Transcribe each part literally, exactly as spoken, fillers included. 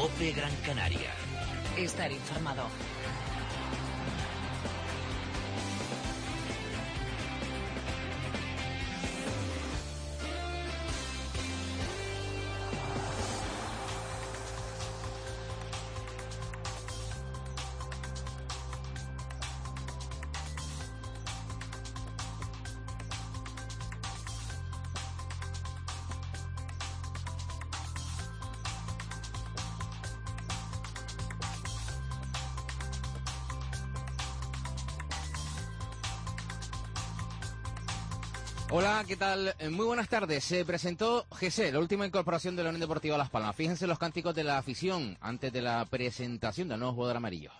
COPE Gran Canaria. Estar informado. Hola, ¿qué tal? Muy buenas tardes. Se presentó G C, la última incorporación de la Unión Deportiva Las Palmas. Fíjense los cánticos de la afición antes de la presentación del nuevo jugador amarillo.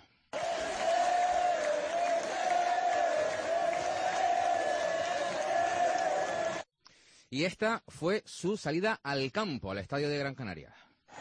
Y esta fue su salida al campo, al estadio de Gran Canaria.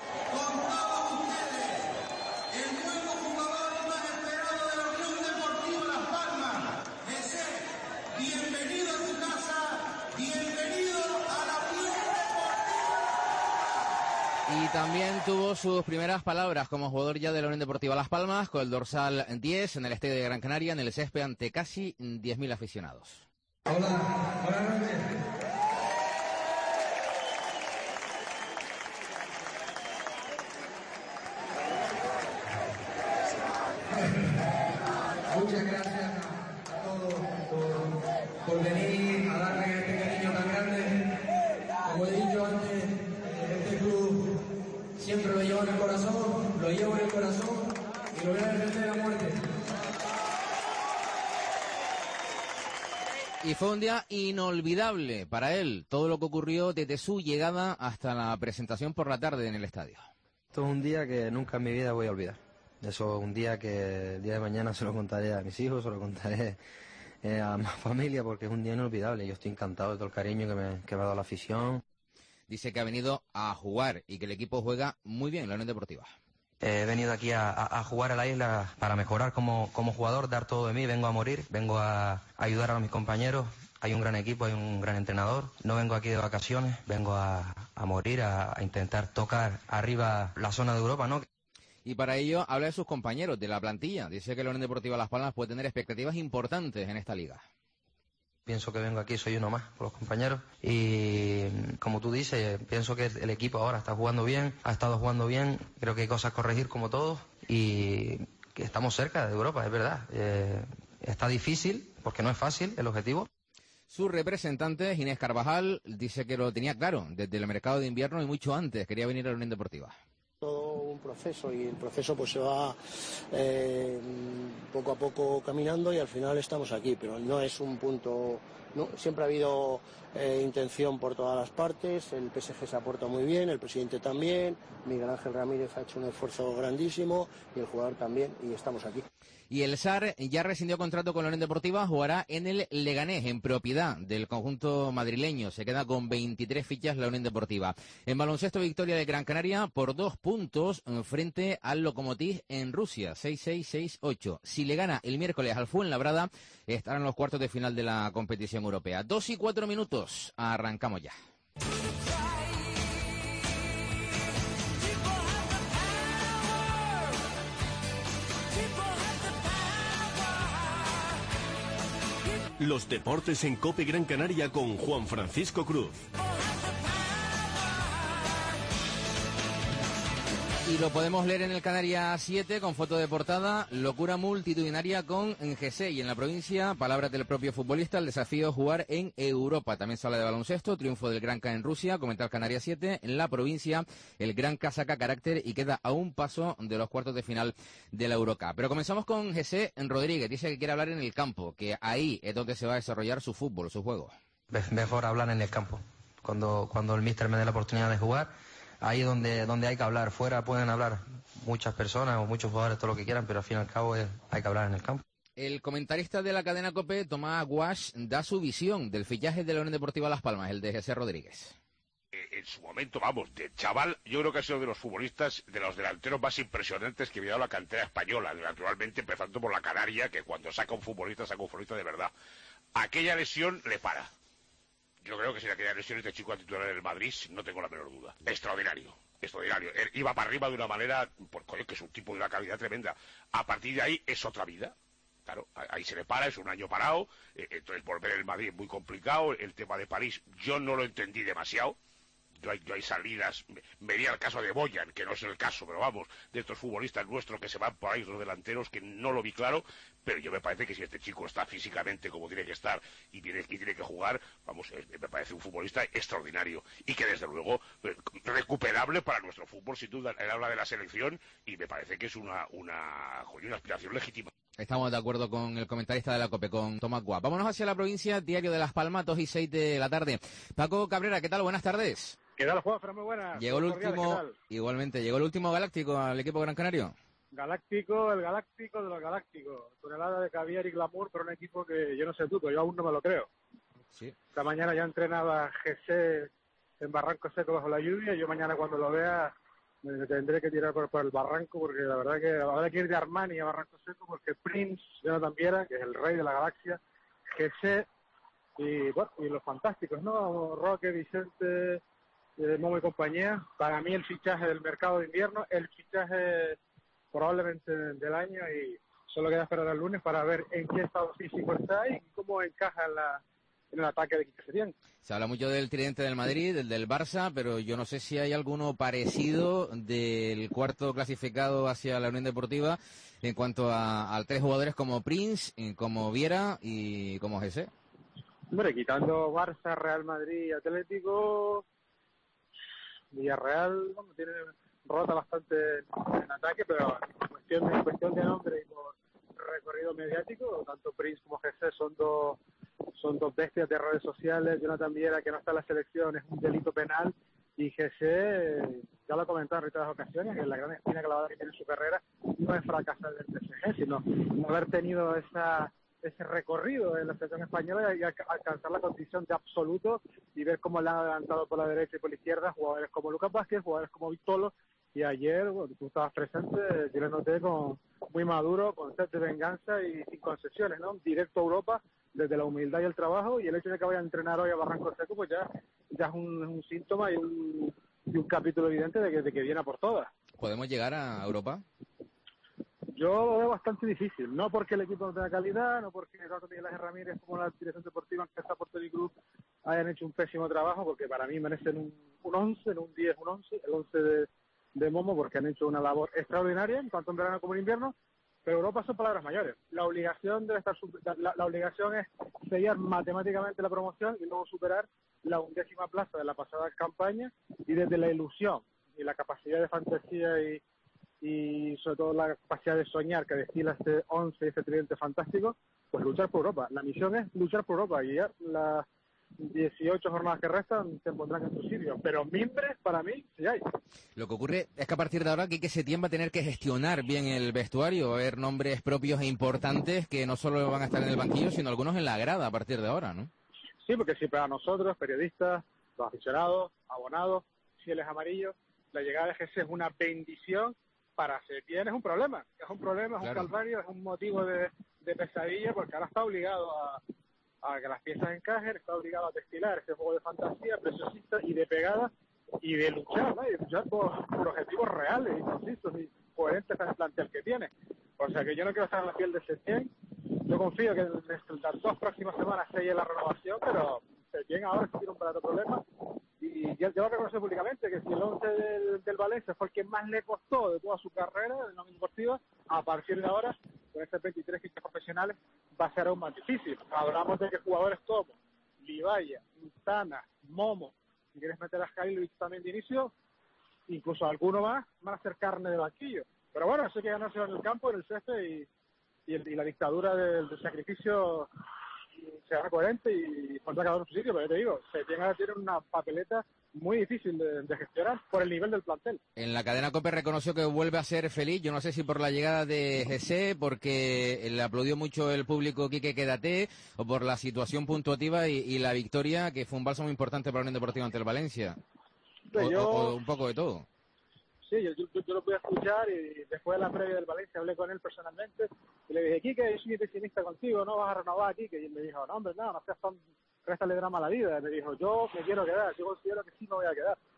Y también tuvo sus primeras palabras como jugador ya de la Unión Deportiva Las Palmas, con el dorsal diez en el estadio de Gran Canaria, en el césped ante casi diez mil aficionados. Hola, buenas noches. Muchas gracias a todos por, por venir a darme este cariño tan grande. Como he dicho antes, este club siempre lo llevo en el corazón, lo llevo en el corazón y lo voy a defender a muerte. Y fue un día inolvidable para él, todo lo que ocurrió desde su llegada hasta la presentación por la tarde en el estadio. Esto es un día que nunca en mi vida voy a olvidar. Eso es un día que el día de mañana se lo contaré a mis hijos, se lo contaré eh, a mi familia, porque es un día inolvidable. Yo estoy encantado de todo el cariño que me, que me ha dado la afición. Dice que ha venido a jugar y que el equipo juega muy bien, la Unión Deportiva. He venido aquí a, a, a jugar a la isla para mejorar como, como jugador, dar todo de mí, vengo a morir, vengo a, a ayudar a mis compañeros. Hay un gran equipo, hay un gran entrenador. No vengo aquí de vacaciones, vengo a, a morir, a, a intentar tocar arriba la zona de Europa, ¿no? Y para ello habla de sus compañeros, de la plantilla. Dice que la Unión Deportiva Las Palmas puede tener expectativas importantes en esta liga. Pienso que vengo aquí, soy uno más por los compañeros y como tú dices, pienso que el equipo ahora está jugando bien, ha estado jugando bien, creo que hay cosas a corregir como todos y que estamos cerca de Europa, es verdad. Eh, está difícil porque no es fácil el objetivo. Su representante, Inés Carvajal, dice que lo tenía claro desde el mercado de invierno y mucho antes, quería venir a la Unión Deportiva. Todo un proceso y el proceso pues se va eh, poco a poco caminando y al final estamos aquí, pero no es un punto, no, siempre ha habido eh, intención por todas las partes, el P S G se aporta muy bien, el presidente también, Miguel Ángel Ramírez ha hecho un esfuerzo grandísimo y el jugador también y estamos aquí. Y el S A R ya rescindió contrato con la Unión Deportiva, jugará en el Leganés, en propiedad del conjunto madrileño. Se queda con veintitrés fichas la Unión Deportiva. En baloncesto, victoria de Gran Canaria por dos puntos frente al Lokomotiv en Rusia, seis seis seis ocho. Si le gana el miércoles al Fuenlabrada, estarán en los cuartos de final de la competición europea. Dos y cuatro minutos, arrancamos ya. Los deportes en COPE Gran Canaria con Juan Francisco Cruz. Y lo podemos leer en el Canarias siete con foto de portada, locura multitudinaria con G C. Y en la provincia, palabras del propio futbolista, el desafío jugar en Europa. También se habla de baloncesto, triunfo del Granca en Rusia, comenta el Canarias siete. En la provincia, el Granca saca carácter y queda a un paso de los cuartos de final de la Eurocup. Pero comenzamos con G C Rodríguez, dice que quiere hablar en el campo, que ahí es donde se va a desarrollar su fútbol, su juego. Mejor hablar en el campo, cuando, cuando el míster me dé la oportunidad de jugar. Ahí donde donde hay que hablar. Fuera pueden hablar muchas personas o muchos jugadores, todo lo que quieran, pero al fin y al cabo es, hay que hablar en el campo. El comentarista de la cadena COPE, Tomás Guasch, da su visión del fichaje de la Unión Deportiva Las Palmas, el de G C Rodríguez. En su momento, vamos, de chaval, yo creo que ha sido de los futbolistas, de los delanteros más impresionantes que ha habido la cantera española, naturalmente empezando por la Canaria, que cuando saca un futbolista, saca un futbolista de verdad. Aquella lesión le para. Yo creo que si aquella lesión este chico a titular del Madrid, no tengo la menor duda. Extraordinario. extraordinario. Él iba para arriba de una manera, pues coño, que es un tipo de una calidad tremenda. A partir de ahí es otra vida. Claro, ahí se le para, es un año parado, eh, entonces volver el Madrid es muy complicado. El tema de París yo no lo entendí demasiado. Yo hay, yo hay salidas, me, me di al caso de Boyan, que no es el caso, pero vamos, de estos futbolistas nuestros que se van por ahí, los delanteros, que no lo vi claro, pero yo me parece que si este chico está físicamente como tiene que estar y tiene, y tiene que jugar, vamos, es, me parece un futbolista extraordinario y que desde luego recuperable para nuestro fútbol, sin duda. Él habla de la selección y me parece que es una, una, una aspiración legítima. Estamos de acuerdo con el comentarista de la COPE, con Tomás Guá. Vámonos hacia la provincia, Diario de Las Palmas, dos y seis de la tarde. Paco Cabrera, ¿qué tal? Buenas tardes. ¿Qué tal, Juanfran? Muy buenas. Llegó el último, igualmente, llegó el último Galáctico al equipo Gran Canario. Galáctico, el Galáctico de los Galácticos. Tonelada de caviar y glamour para un equipo que yo no sé tú, pero yo aún no me lo creo. Sí. Esta mañana ya entrenaba G C en Barranco Seco bajo la lluvia. Yo mañana cuando lo vea me tendré que tirar por, por el barranco, porque la verdad que habrá que ir de Armani a Barranco Seco, porque Prince, Jonathan Viera, que es el rey de la galaxia, G C y, bueno, y los fantásticos, ¿no? Roque, Vicente, de Momo y compañía. Para mí el fichaje del mercado de invierno, el fichaje probablemente del año, y solo queda esperar al lunes para ver en qué estado físico está y cómo encaja en, la, en el ataque de Quique Setién. Se habla mucho del tridente del Madrid, del del Barça, pero yo no sé si hay alguno parecido del cuarto clasificado hacia la Unión Deportiva en cuanto a, a tres jugadores como Prince, como Viera y como G C. Hombre, quitando Barça, Real Madrid y Atlético, Villarreal, bueno, tiene rota bastante en ataque, pero en cuestión, en cuestión de nombre y por recorrido mediático, tanto Prince como G C son dos son dos bestias de redes sociales. Jonathan Viera, que no está en la selección, es un delito penal, y G C, ya lo he comentado en reiteradas ocasiones, que la gran espina clavada que tiene en su carrera no es fracasar del P S G, sino haber tenido esa ese recorrido en la selección española y alcanzar la condición de absoluto y ver cómo le han adelantado por la derecha y por la izquierda jugadores como Lucas Vázquez, jugadores como Vitolo, y ayer, bueno, tú estabas presente, yo le noté con, muy maduro, con sed de venganza y sin concesiones, ¿no? Directo a Europa, desde la humildad y el trabajo, y el hecho de que vaya a entrenar hoy a Barranco Seco, pues ya, ya es un, un síntoma y un, y un capítulo evidente de que, de que viene a por todas. ¿Podemos llegar a Europa? Yo lo veo bastante difícil, no porque el equipo no tenga calidad, no porque tanto Miguel Ángel Ramírez como la dirección deportiva que está por Tony Cruz hayan hecho un pésimo trabajo, porque para mí merecen un, un once, no un diez, un once, el once de, de Momo, porque han hecho una labor extraordinaria, tanto en verano como en invierno, pero Europa son palabras mayores. La obligación debe estar la, la obligación es sellar matemáticamente la promoción y luego superar la undécima plaza de la pasada campaña, y desde la ilusión y la capacidad de fantasía y y sobre todo la capacidad de soñar que destila este once, este tridente fantástico, pues luchar por Europa. La misión es luchar por Europa, y ya las dieciocho jornadas que restan se pondrán en su sitio, pero mimbres para mí sí hay. Lo que ocurre es que a partir de ahora Quique Setién va a tener que gestionar bien el vestuario, va a haber nombres propios e importantes que no solo van a estar en el banquillo, sino algunos en la grada a partir de ahora, ¿no? Sí, porque si para nosotros, periodistas, los aficionados, abonados, fieles amarillos, la llegada de G C es una bendición. Para Setién es un problema, es un problema, es claro. Un calvario, es un motivo de, de pesadilla, porque ahora está obligado a, a que las piezas encajen, está obligado a destilar ese juego de fantasía preciosista y de pegada, y de luchar, ¿no? Y de luchar por, por objetivos reales y concisos y coherentes con el plantel que tiene. O sea que yo no quiero estar en la piel de Setién, yo confío que en las dos próximas semanas selle la renovación, pero Setién ahora sí tiene un verdadero problema. Y ya, ya lo reconoce públicamente, que si el once del, del Valencia fue el que más le costó de toda su carrera en la Unión Deportiva, a partir de ahora, con estos veintitrés fichas profesionales, va a ser aún más difícil. Hablamos de que jugadores como Livaya, Intana, Momo, si quieres meter a Jailovic también de inicio, incluso alguno más, van a ser carne de banquillo. Pero bueno, eso hay que ganarse en el campo, en el césped, y, y, el, y la dictadura del, del sacrificio se haga coherente y pondrá cada uno en su sitio, pero yo te digo, se tiene que tener una papeleta muy difícil de, de gestionar por el nivel del plantel. En la cadena COPE reconoció que vuelve a ser feliz, yo no sé si por la llegada de G C, porque le aplaudió mucho el público Quique Quédate, o por la situación puntuativa y, y la victoria, que fue un bálsamo importante para la Unión Deportiva ante el Valencia. O, yo... o, o un poco de todo. Sí, yo, yo, yo lo pude escuchar, y después de la previa del Valencia hablé con él personalmente y le dije, Quique, yo soy pesimista contigo, no vas a renovar, Quique. Y él me dijo, no, hombre, no, no seas tan, réstale drama a la vida. Y me dijo, yo me quiero quedar, yo considero que sí me voy a quedar.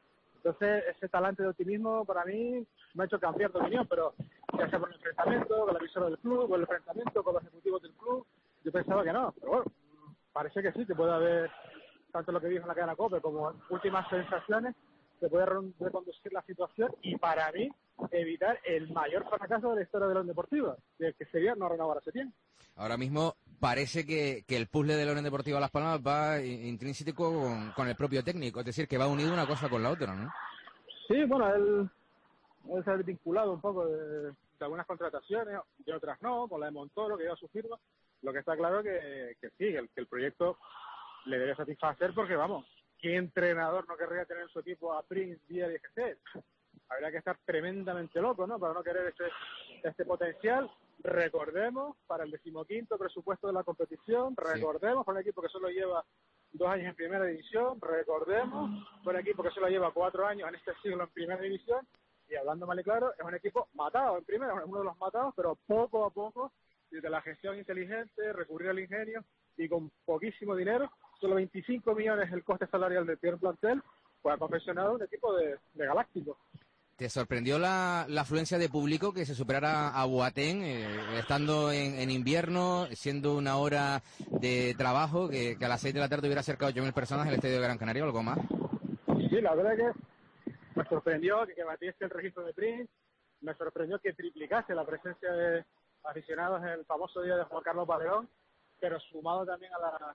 Entonces, ese talante de optimismo para mí me ha hecho cambiar de opinión, pero ya sea por el enfrentamiento con la visora del club, con el enfrentamiento con los ejecutivos del club, yo pensaba que no, pero bueno, parece que sí, que puede haber, tanto lo que dijo en la cadena COPE como últimas sensaciones, se puede reconducir la situación y para mí evitar el mayor fracaso de la historia de la Unión Deportiva, que sería no renovar a Setién. Ahora mismo parece que, que el puzzle de la Unión Deportiva Las Palmas va intrínseco con, con el propio técnico, es decir, que va unido una cosa con la otra, ¿no? Sí, bueno, él, él se ha vinculado un poco de, de algunas contrataciones, de otras no, con la de Montoro, que lleva su firma. Lo que está claro que, que sí, el, que el proyecto le debe satisfacer porque, vamos, ¿qué entrenador no querría tener en su equipo a Prince, Díaz y G C? Habría que estar tremendamente loco, ¿no?, para no querer este, este potencial. Recordemos, para el decimoquinto presupuesto de la competición, recordemos, sí, para un equipo que solo lleva dos años en primera división, recordemos, para un equipo que solo lleva cuatro años en este siglo en primera división, y hablando mal y claro, es un equipo matado en primera, es uno de los matados, pero poco a poco, desde la gestión inteligente, recurrir al ingenio, y con poquísimo dinero, solo veinticinco millones el coste salarial del primer plantel, pues ha confeccionado un equipo de, de galáctico. ¿Te sorprendió la, la afluencia de público que se superara a Boateng, eh, estando en, en invierno, siendo una hora de trabajo, que, que a las seis de la tarde hubiera cerca de ocho mil personas en el estadio de Gran Canaria o algo más? Sí, la verdad que me sorprendió que, que batiese el registro de Prince, me sorprendió que triplicase la presencia de aficionados en el famoso día de Juan Carlos Valerón, pero sumado también a la,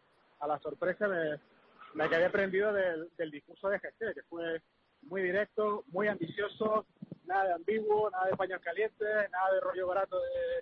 a la sorpresa me, me quedé prendido del, del discurso de G C, que fue muy directo, muy ambicioso, nada de ambiguo, nada de paños calientes, nada de rollo barato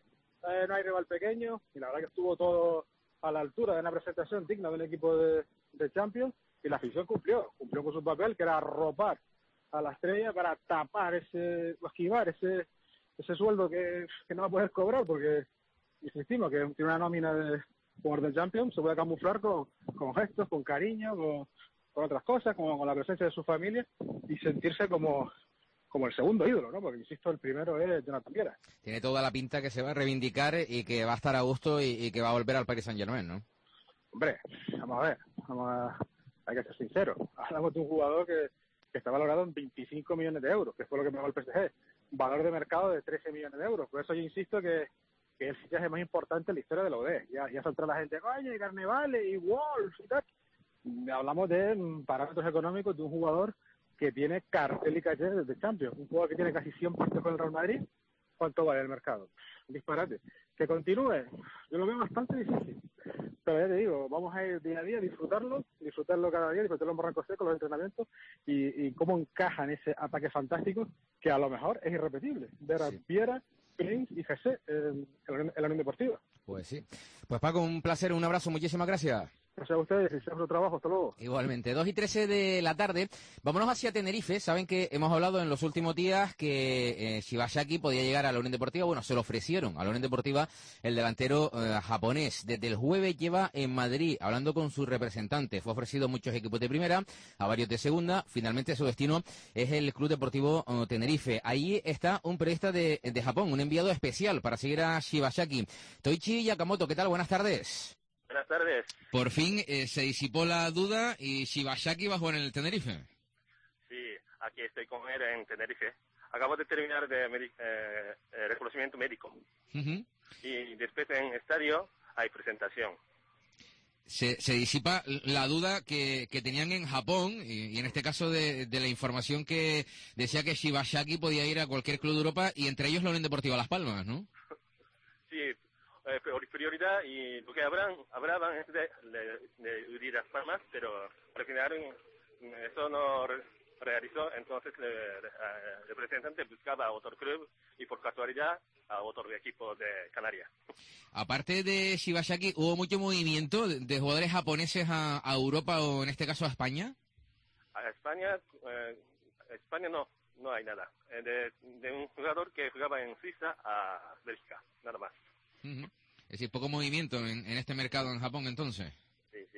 de eh, no hay rival pequeño, y la verdad que estuvo todo a la altura de una presentación digna de un equipo de, de Champions, y la afición cumplió, cumplió con su papel, que era arropar a la estrella para tapar ese, o esquivar ese ese sueldo que, que no va a poder cobrar, porque insistimos que tiene una nómina de jugador de Champions, se puede camuflar con, con gestos, con cariño, con, con otras cosas, como con la presencia de su familia, y sentirse como, como el segundo ídolo, ¿no? Porque, insisto, el primero es Jonathan Viera. Tiene toda la pinta que se va a reivindicar y que va a estar a gusto y, y que va a volver al Paris Saint-Germain, ¿no? Hombre, vamos a ver, vamos a, hay que ser sinceros. Hablamos de un jugador que, que está valorado en veinticinco millones de euros, que fue lo que pagó el P S G. Valor de mercado de trece millones de euros. Por eso yo insisto que, que el fichaje más importante en la historia de la U D. Ya, ya saltó la gente, oye, Carnevale y Wolf y tal. Hablamos de parámetros económicos de un jugador que tiene cartel y caché de Champions. Un jugador que tiene casi cien partidos con el Real Madrid. ¿Cuánto vale el mercado? Un disparate. Que continúe, yo lo veo bastante difícil. Pero ya te digo, vamos a ir día a día, disfrutarlo, disfrutarlo cada día, disfrutarlo en Barranco Seco, los entrenamientos, y, y cómo encaja en ese ataque fantástico, que a lo mejor es irrepetible. Ver a sí. Viera, Prince y G C en, en la Unión Deportiva. Pues sí. Pues Paco, un placer, un abrazo, muchísimas gracias. Gracias a ustedes y siempre trabajo, hasta luego. Igualmente, dos y trece de la tarde. Vámonos hacia Tenerife. Saben que hemos hablado en los últimos días que eh, Shibashaki podía llegar a la Unión Deportiva. Bueno, se lo ofrecieron a la Unión Deportiva el delantero eh, japonés. Desde el jueves lleva en Madrid hablando con su representante. Fue ofrecido a muchos equipos de primera, a varios de segunda. Finalmente su destino es el Club Deportivo eh, Tenerife. Ahí está un periodista de, de Japón, un enviado especial para seguir a Shibashaki. Toichi Yakamoto, ¿qué tal? Buenas tardes. Buenas tardes. Por fin eh, se disipó la duda y Shibashaki va a jugar en el Tenerife. Sí, aquí estoy con él en Tenerife. Acabo de terminar de eh, eh, reconocimiento médico. Uh-huh. Y después en estadio hay presentación. Se, se disipa la duda que, que tenían en Japón y, y en este caso de, de la información que decía que Shibashaki podía ir a cualquier club de Europa y entre ellos la Unión Deportiva Las Palmas, ¿no? Sí. Eh, prioridad y lo que habrán, hablaban es de, de, de ir a Las Palmas, pero al final eso no re, realizó, entonces el representante buscaba a otro club y por casualidad a otro equipo de Canarias. Aparte de Shibashaki, ¿hubo mucho movimiento de, de jugadores japoneses a, a Europa o en este caso a España? A España, eh, a España no, no hay nada. Eh, de, de un jugador que jugaba en Suiza a Bélgica, nada más. Uh-huh. Es decir, poco movimiento en, en este mercado en Japón, entonces. Sí, sí,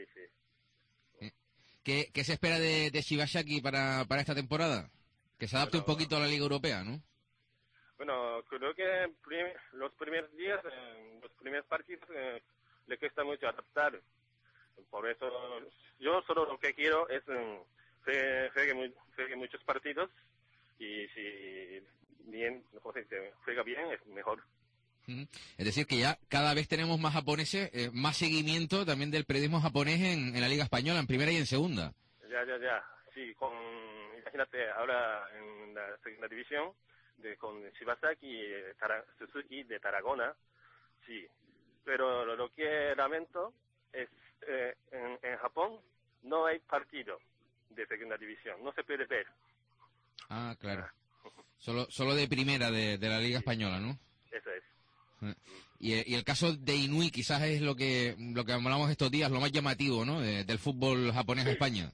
sí. ¿Qué, qué se espera de, de Shibashaki para, para esta temporada? Que se adapte bueno, un poquito a la Liga Europea, ¿no? Bueno, creo que prim los primeros días, eh, los primeros partidos, eh, le cuesta mucho adaptar. Por eso, yo solo lo que quiero es eh, juegue, juegue, muy, juegue muchos partidos y si bien, no sé, si juega bien es mejor. Es decir, que ya cada vez tenemos más japoneses, eh, más seguimiento también del periodismo japonés en, en la Liga Española, en primera y en segunda. Ya, ya, ya. Sí, con, imagínate, ahora en la segunda división, de, con Shibasaki y Tara, Suzuki de Tarragona, sí. Pero lo, lo que lamento es, eh, en, en Japón no hay partido de segunda división, no se puede ver. Ah, claro. Solo, solo de primera de, de la Liga Española, ¿no? Eso es. Y, y el caso de Inui quizás es lo que lo que hablamos estos días, lo más llamativo, ¿no? De, del fútbol japonés a España.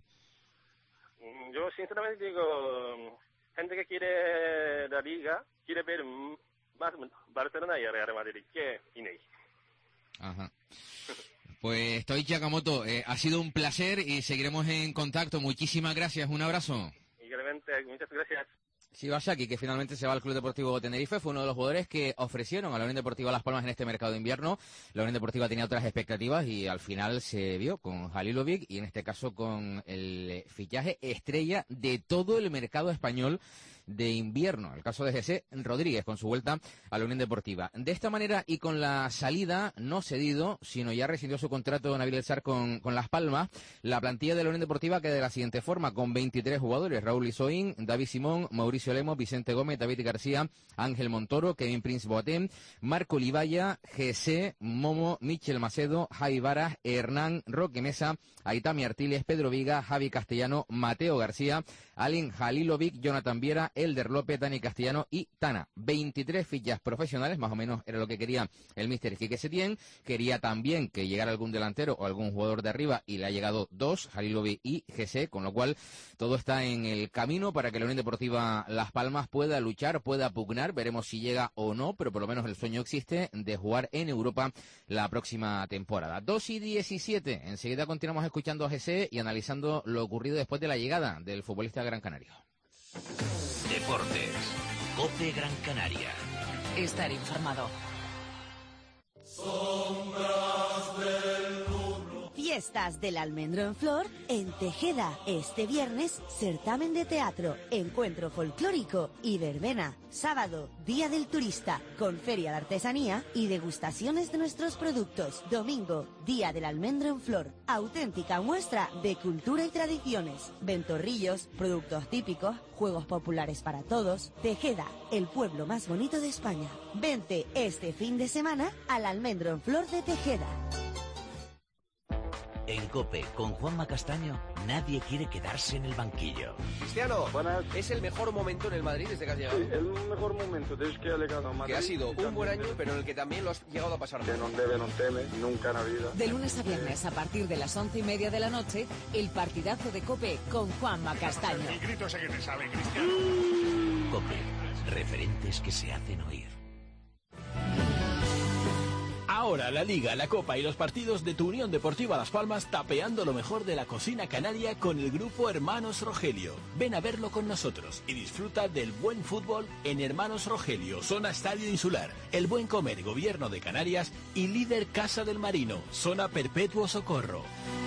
Yo sinceramente digo, gente que quiere la Liga, quiere ver más Barcelona y Real Madrid que Inui. Ajá. Pues Toichi Akamoto, eh, ha sido un placer y seguiremos en contacto. Muchísimas gracias, un abrazo. Igualmente, muchas gracias. Shibasaki, que finalmente se va al Club Deportivo Tenerife, fue uno de los jugadores que ofrecieron a la Unión Deportiva Las Palmas en este mercado de invierno. La Unión Deportiva tenía otras expectativas y al final se vio con Halilovic y en este caso con el fichaje estrella de todo el mercado español de invierno, el caso de José Rodríguez con su vuelta a la Unión Deportiva. De esta manera y con la salida no cedido, sino ya rescindió su contrato Nabil El Sar con, con Las Palmas, la plantilla de la Unión Deportiva queda de la siguiente forma, con veintitrés jugadores: Raúl Isoín, David Simón, Mauricio Lemos, Vicente Gómez, David García, Ángel Montoro, Kevin Prince Boateng, Marco Olivaya, José, Momo, Michel Macedo, Jai Varas, Hernán, Roque Mesa, Aitami Artiles, Pedro Viga, Javi Castellano, Mateo García, Alin Halilovic, Jonathan Viera, Elder López, Dani Castellano y Tana. veintitrés fichas profesionales, más o menos era lo que quería el míster Quique Setién. Quería también que llegara algún delantero o algún jugador de arriba y le ha llegado dos, Halilovic y G C, con lo cual todo está en el camino para que la Unión Deportiva Las Palmas pueda luchar, pueda pugnar. Veremos si llega o no, pero por lo menos el sueño existe de jugar en Europa la próxima temporada. dos y diecisiete. Enseguida continuamos escuchando a G C y analizando lo ocurrido después de la llegada del futbolista Gran Canario. Deportes. COPE Gran Canaria. Estar informado. Sombras del mundo. Fiestas del Almendro en Flor en Tejeda. Este viernes, certamen de teatro, encuentro folclórico y verbena. Sábado, Día del Turista, con feria de artesanía y degustaciones de nuestros productos. Domingo, Día del Almendro en Flor, auténtica muestra de cultura y tradiciones. Ventorrillos, productos típicos, juegos populares para todos. Tejeda, el pueblo más bonito de España. Vente este fin de semana al Almendro en Flor de Tejeda. En COPE, con Juanma Castaño, nadie quiere quedarse en el banquillo. Cristiano, buenas. ¿Es el mejor momento en el Madrid desde que has llegado? Sí, el mejor momento desde que he llegado a Madrid. Que ha sido un buen año, pero en el que también lo has llegado a pasar mal. Que no debe, no teme, nunca en la vida. De lunes a viernes, a partir de las once y media de la noche, el partidazo de COPE con Juanma Castaño. El grito ese que te sale, Cristiano. COPE, referentes que se hacen oír. Ahora la Liga, la Copa y los partidos de tu Unión Deportiva Las Palmas tapeando lo mejor de la cocina canaria con el grupo Hermanos Rogelio. Ven a verlo con nosotros y disfruta del buen fútbol en Hermanos Rogelio, zona Estadio Insular, El Buen Comer, Gobierno de Canarias y líder Casa del Marino, zona Perpetuo Socorro.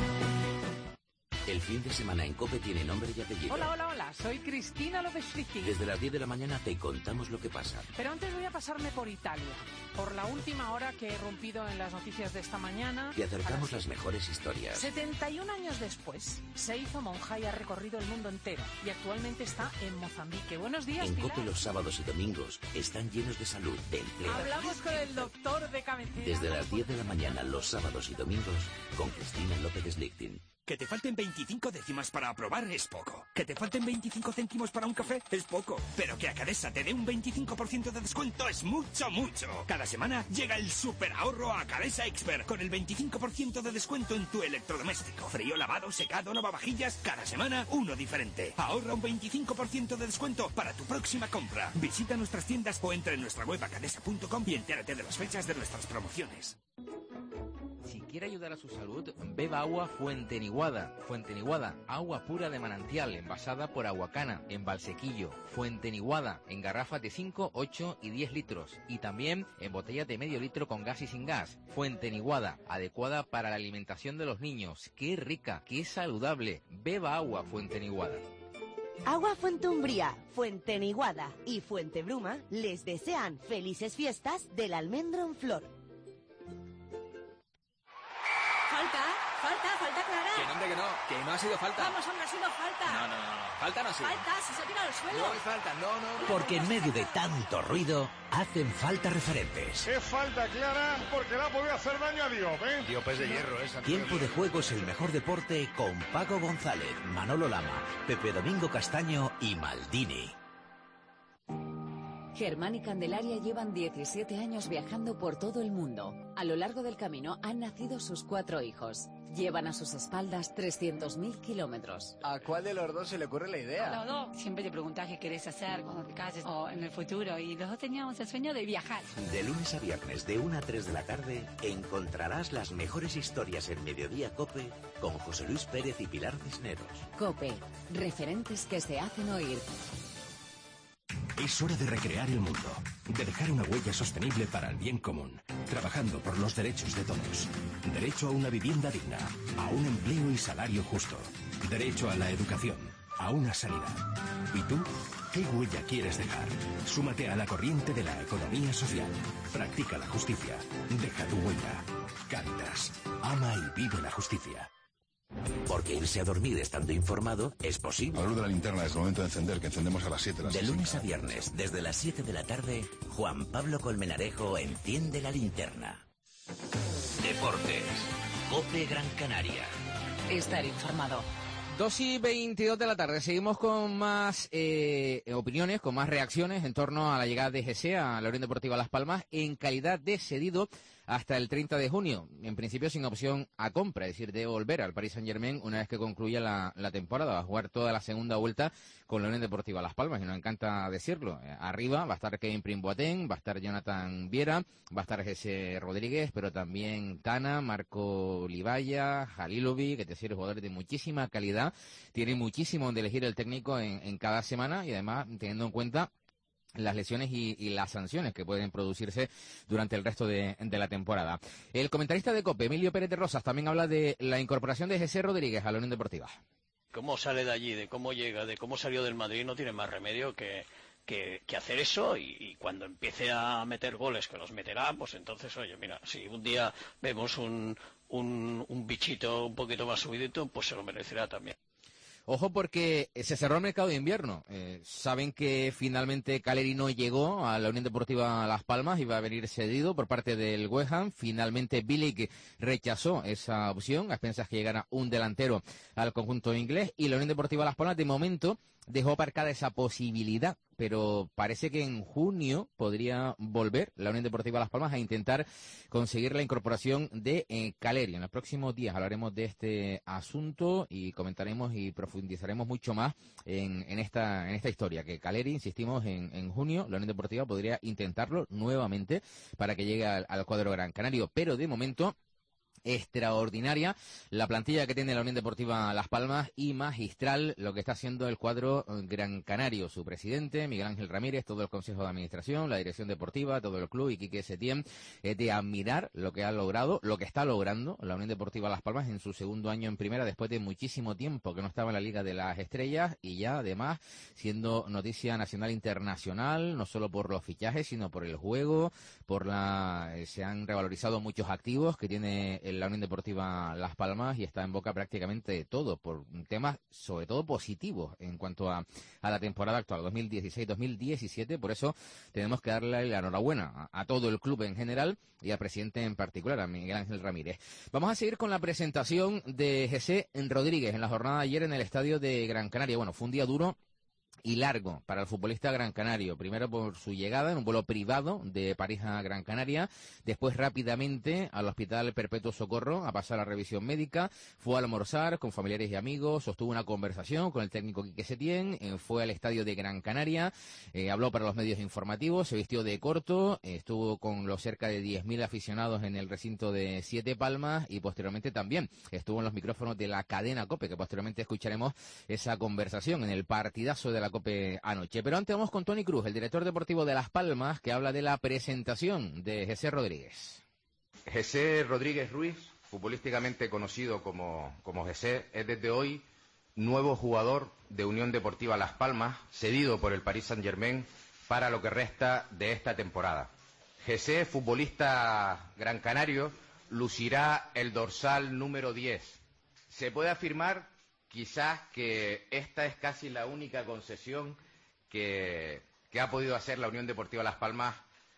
El fin de semana en COPE tiene nombre y apellido. Hola, hola, hola, soy Cristina López Fricky. Desde las diez de la mañana te contamos lo que pasa. Pero antes voy a pasarme por Italia, por la última hora que he rompido en las noticias de esta mañana. Te acercamos las mejores historias. setenta y un años después, se hizo monja y ha recorrido el mundo entero. Y actualmente está en Mozambique. Buenos días, En Pilar. COPE los sábados y domingos están llenos de salud, de empleo. Hablamos con el doctor de cabecera. Desde las diez de la mañana los sábados y domingos con Cristina López Slichting. Que te falten veinticinco décimas para aprobar es poco. Que te falten veinticinco céntimos para un café es poco. Pero que a Cadesa te dé un veinticinco por ciento de descuento es mucho, mucho. Cada semana llega el super ahorro a Cadesa Expert con el veinticinco por ciento de descuento en tu electrodoméstico. Frío, lavado, secado, lavavajillas. Cada semana uno diferente. Ahorra un veinticinco por ciento de descuento para tu próxima compra. Visita nuestras tiendas o entra en nuestra web a cadesa punto com y entérate de las fechas de nuestras promociones. Si quiere ayudar a su salud, beba agua Fuente Niguada. Fuente Niguada, agua pura de manantial, envasada por Aguacana, en Valsequillo. Fuente Niguada, en garrafas de cinco, ocho y diez litros. Y también en botellas de medio litro con gas y sin gas. Fuente Niguada, adecuada para la alimentación de los niños. ¡Qué rica! ¡Qué saludable! Beba agua Fuente Niguada. Agua Fuente Umbría, Fuente Niguada y Fuente Bruma les desean felices fiestas del almendro en flor. Falta, falta, falta clara. Que no, hombre, que no, que no ha sido falta. Vamos, hombre, ha sido falta. No, no, no, no. Falta no ha sido. Falta, si se ha tirado al suelo. No hay falta, no, no. Porque en medio de tanto ruido, hacen falta referentes. Es falta clara porque le ha podido hacer daño a Diop, ¿eh? Diop es de hierro, esa. Tiempo de juego es el mejor deporte con Paco González, Manolo Lama, Pepe Domingo Castaño y Maldini. Germán y Candelaria llevan diecisiete años viajando por todo el mundo. A lo largo del camino han nacido sus cuatro hijos. Llevan a sus espaldas trescientos mil kilómetros. ¿A cuál de los dos se le ocurre la idea? A los dos. Siempre te preguntás qué querés hacer cuando te cases o en el futuro. Y los dos teníamos el sueño de viajar. De lunes a viernes, de una a tres de la tarde, encontrarás las mejores historias en Mediodía COPE con José Luis Pérez y Pilar Cisneros. COPE. Referentes que se hacen oír. Es hora de recrear el mundo, de dejar una huella sostenible para el bien común, trabajando por los derechos de todos. Derecho a una vivienda digna, a un empleo y salario justo. Derecho a la educación, a una sanidad. ¿Y tú? ¿Qué huella quieres dejar? Súmate a la corriente de la economía social. Practica la justicia. Deja tu huella. Cáritas. Ama y vive la justicia. Porque irse a dormir estando informado es posible. La luz de la linterna es el momento de encender, que encendemos a las siete. De lunes a viernes, desde las siete de la tarde, Juan Pablo Colmenarejo enciende la linterna. Deportes. COPE Gran Canaria. Estar informado. dos y veintidós de la tarde. Seguimos con más eh, opiniones, con más reacciones en torno a la llegada de G C a la Unión Deportiva Las Palmas en calidad de cedido hasta el treinta de junio. En principio sin opción a compra, es decir, de volver al Paris Saint-Germain una vez que concluya la, la temporada. Va a jugar toda la segunda vuelta con la Unión Deportiva Las Palmas y nos encanta decirlo. Arriba va a estar Kevin Prim Boateng, va a estar Jonathan Viera, va a estar G C Rodríguez, pero también Tana, Marco Libaya, Halilovic, es decir, jugadores de muchísima calidad. Tiene muchísimo donde elegir el técnico en, en cada semana y además teniendo en cuenta las lesiones y, y las sanciones que pueden producirse durante el resto de, de la temporada. El comentarista de COPE, Emilio Pérez de Rosas, también habla de la incorporación de G C Rodríguez a la Unión Deportiva. Cómo sale de allí, de cómo llega, de cómo salió del Madrid, no tiene más remedio que, que, que hacer eso y, y cuando empiece a meter goles, que los meterá, pues entonces, oye, mira, si un día vemos un, un, un bichito un poquito más subidito, pues se lo merecerá también. Ojo porque se cerró el mercado de invierno. Eh, saben que finalmente Caleri no llegó a la Unión Deportiva Las Palmas, iba a venir cedido por parte del West Ham. Finalmente Bilic rechazó esa opción, a expensas que llegara un delantero al conjunto inglés. Y la Unión Deportiva Las Palmas de momento dejó aparcada esa posibilidad, pero parece que en junio podría volver la Unión Deportiva Las Palmas a intentar conseguir la incorporación de eh, Caleri. En los próximos días hablaremos de este asunto y comentaremos y profundizaremos mucho más en, en esta en esta historia, que Caleri, insistimos, en, en junio la Unión Deportiva podría intentarlo nuevamente para que llegue al, al cuadro gran canario, pero de momento extraordinaria la plantilla que tiene la Unión Deportiva Las Palmas y magistral lo que está haciendo el cuadro gran canario, su presidente Miguel Ángel Ramírez, todo el consejo de administración, la dirección deportiva, todo el club y Quique Setién. Es de admirar lo que ha logrado, lo que está logrando la Unión Deportiva Las Palmas en su segundo año en primera, después de muchísimo tiempo que no estaba en la Liga de las Estrellas y ya además siendo noticia nacional e internacional, no solo por los fichajes sino por el juego, por la eh, se han revalorizado muchos activos que tiene el la Unión Deportiva Las Palmas y está en boca prácticamente de todo, por temas sobre todo positivos en cuanto a, a la temporada actual, dos mil dieciséis dos mil diecisiete, por eso tenemos que darle la enhorabuena a, a todo el club en general y al presidente en particular, a Miguel Ángel Ramírez. Vamos a seguir con la presentación de G C Rodríguez en la jornada de ayer en el estadio de Gran Canaria. Bueno, fue un día duro y largo para el futbolista gran canario. Primero por su llegada en un vuelo privado de París a Gran Canaria, después rápidamente al Hospital Perpetuo Socorro a pasar la revisión médica, fue a almorzar con familiares y amigos, sostuvo una conversación con el técnico Quique Setién, eh, fue al estadio de Gran Canaria, eh, habló para los medios informativos, se vistió de corto, eh, estuvo con los cerca de diez mil aficionados en el recinto de Siete Palmas y posteriormente también estuvo en los micrófonos de la cadena COPE, que posteriormente escucharemos esa conversación en el partidazo de la COPE anoche. Pero antes vamos con Toni Cruz, el director deportivo de Las Palmas, que habla de la presentación de José Rodríguez. José Rodríguez Ruiz, futbolísticamente conocido como, como José, es desde hoy nuevo jugador de Unión Deportiva Las Palmas, cedido por el Paris Saint-Germain para lo que resta de esta temporada. José, futbolista gran canario, lucirá el dorsal número diez. Se puede afirmar quizás que esta es casi la única concesión que, que ha podido hacer la Unión Deportiva Las Palmas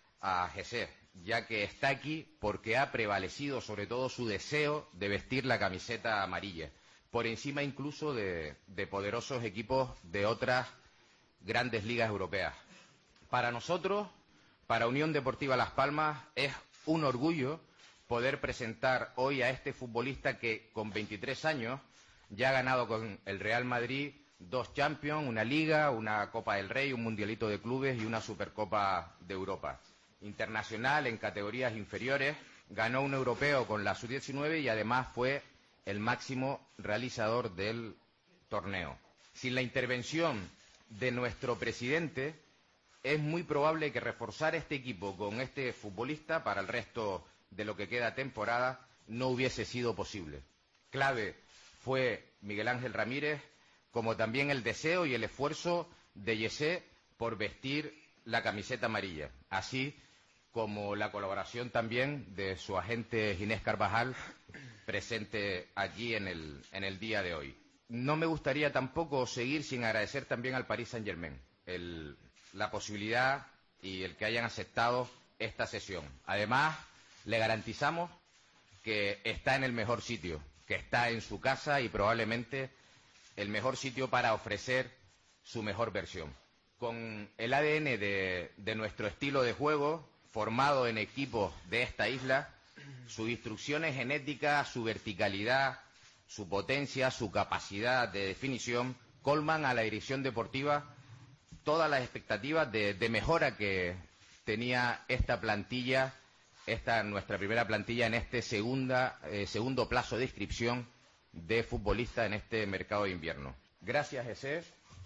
a José, ya que está aquí porque ha prevalecido sobre todo su deseo de vestir la camiseta amarilla, por encima incluso de, de poderosos equipos de otras grandes ligas europeas. Para nosotros, para Unión Deportiva Las Palmas, es un orgullo poder presentar hoy a este futbolista que con veintitrés años ya ha ganado con el Real Madrid dos Champions, una Liga, una Copa del Rey, un Mundialito de Clubes y una Supercopa de Europa. Internacional en categorías inferiores, ganó un europeo con la sub diecinueve y además fue el máximo realizador del torneo. Sin la intervención de nuestro presidente, es muy probable que reforzar este equipo con este futbolista para el resto de lo que queda temporada no hubiese sido posible. Clave fue Miguel Ángel Ramírez, como también el deseo y el esfuerzo de José por vestir la camiseta amarilla, así como la colaboración también de su agente Ginés Carvajal, presente allí en el, en el día de hoy. No me gustaría tampoco seguir sin agradecer también al Paris Saint-Germain el, la posibilidad y el que hayan aceptado esta sesión. Además, le garantizamos que está en el mejor sitio, que está en su casa y probablemente el mejor sitio para ofrecer su mejor versión. Con el A D N de, de nuestro estilo de juego, formado en equipos de esta isla, sus instrucciones genéticas, su verticalidad, su potencia, su capacidad de definición, colman a la dirección deportiva todas las expectativas de, de mejora que tenía esta plantilla, esta nuestra primera plantilla en este segunda, eh, segundo plazo de inscripción de futbolista en este mercado de invierno. Gracias, José.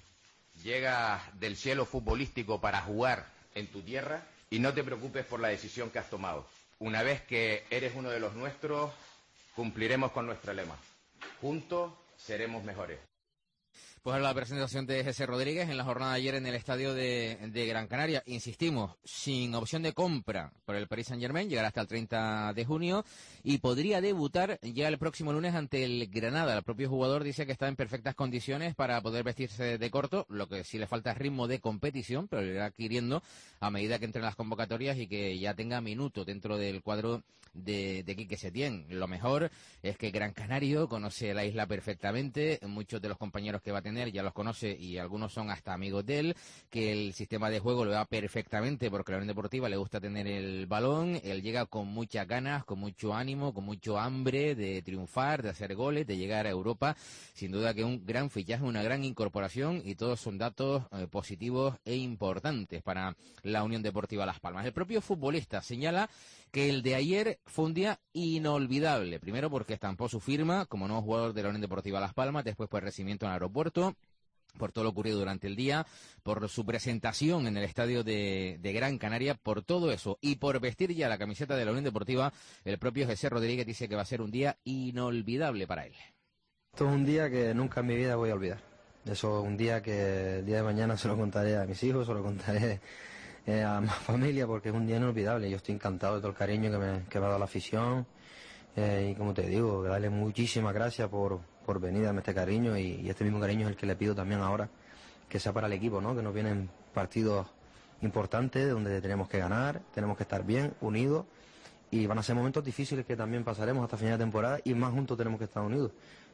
Llega del cielo futbolístico para jugar en tu tierra y no te preocupes por la decisión que has tomado. Una vez que eres uno de los nuestros, cumpliremos con nuestro lema. Juntos seremos mejores. Pues la presentación de José Rodríguez en la jornada de ayer en el estadio de, de Gran Canaria. Insistimos, sin opción de compra por el Paris Saint-Germain, llegará hasta el treinta de junio y podría debutar ya el próximo lunes ante el Granada. El propio jugador dice que está en perfectas condiciones para poder vestirse de corto, lo que sí le falta es ritmo de competición, pero lo irá adquiriendo a medida que entren las convocatorias y que ya tenga minuto dentro del cuadro de, de Quique Setién. Lo mejor es que Gran Canario conoce la isla perfectamente, muchos de los compañeros que va a tener ya los conoce y algunos son hasta amigos de él, que el sistema de juego lo va perfectamente porque a la Unión Deportiva le gusta tener el balón, él llega con muchas ganas, con mucho ánimo, con mucho hambre de triunfar, de hacer goles, de llegar a Europa. Sin duda que un gran fichaje, una gran incorporación y todos son datos eh, positivos e importantes para la Unión Deportiva Las Palmas. El propio futbolista señala que el de ayer fue un día inolvidable, primero porque estampó su firma como nuevo jugador de la Unión Deportiva Las Palmas, después por el recibimiento en el aeropuerto, por todo lo ocurrido durante el día, por su presentación en el estadio de, de Gran Canaria, por todo eso y por vestir ya la camiseta de la Unión Deportiva. El propio José Rodríguez dice que va a ser un día inolvidable para él. Esto es un día que nunca en mi vida voy a olvidar. Eso es un día que el día de mañana se lo contaré a mis hijos, se lo contaré eh, a mi familia, porque es un día inolvidable. Yo estoy encantado de todo el cariño que me, que me ha dado la afición eh, y como te digo, darle muchísimas gracias por, por venir a darme este cariño y, y este mismo cariño es el que le pido también ahora que sea para el equipo, ¿no? Que nos vienen partidos importantes donde tenemos que ganar, tenemos que estar bien, unidos, y van a ser momentos difíciles que también pasaremos hasta final de temporada y más juntos tenemos que estar unidos.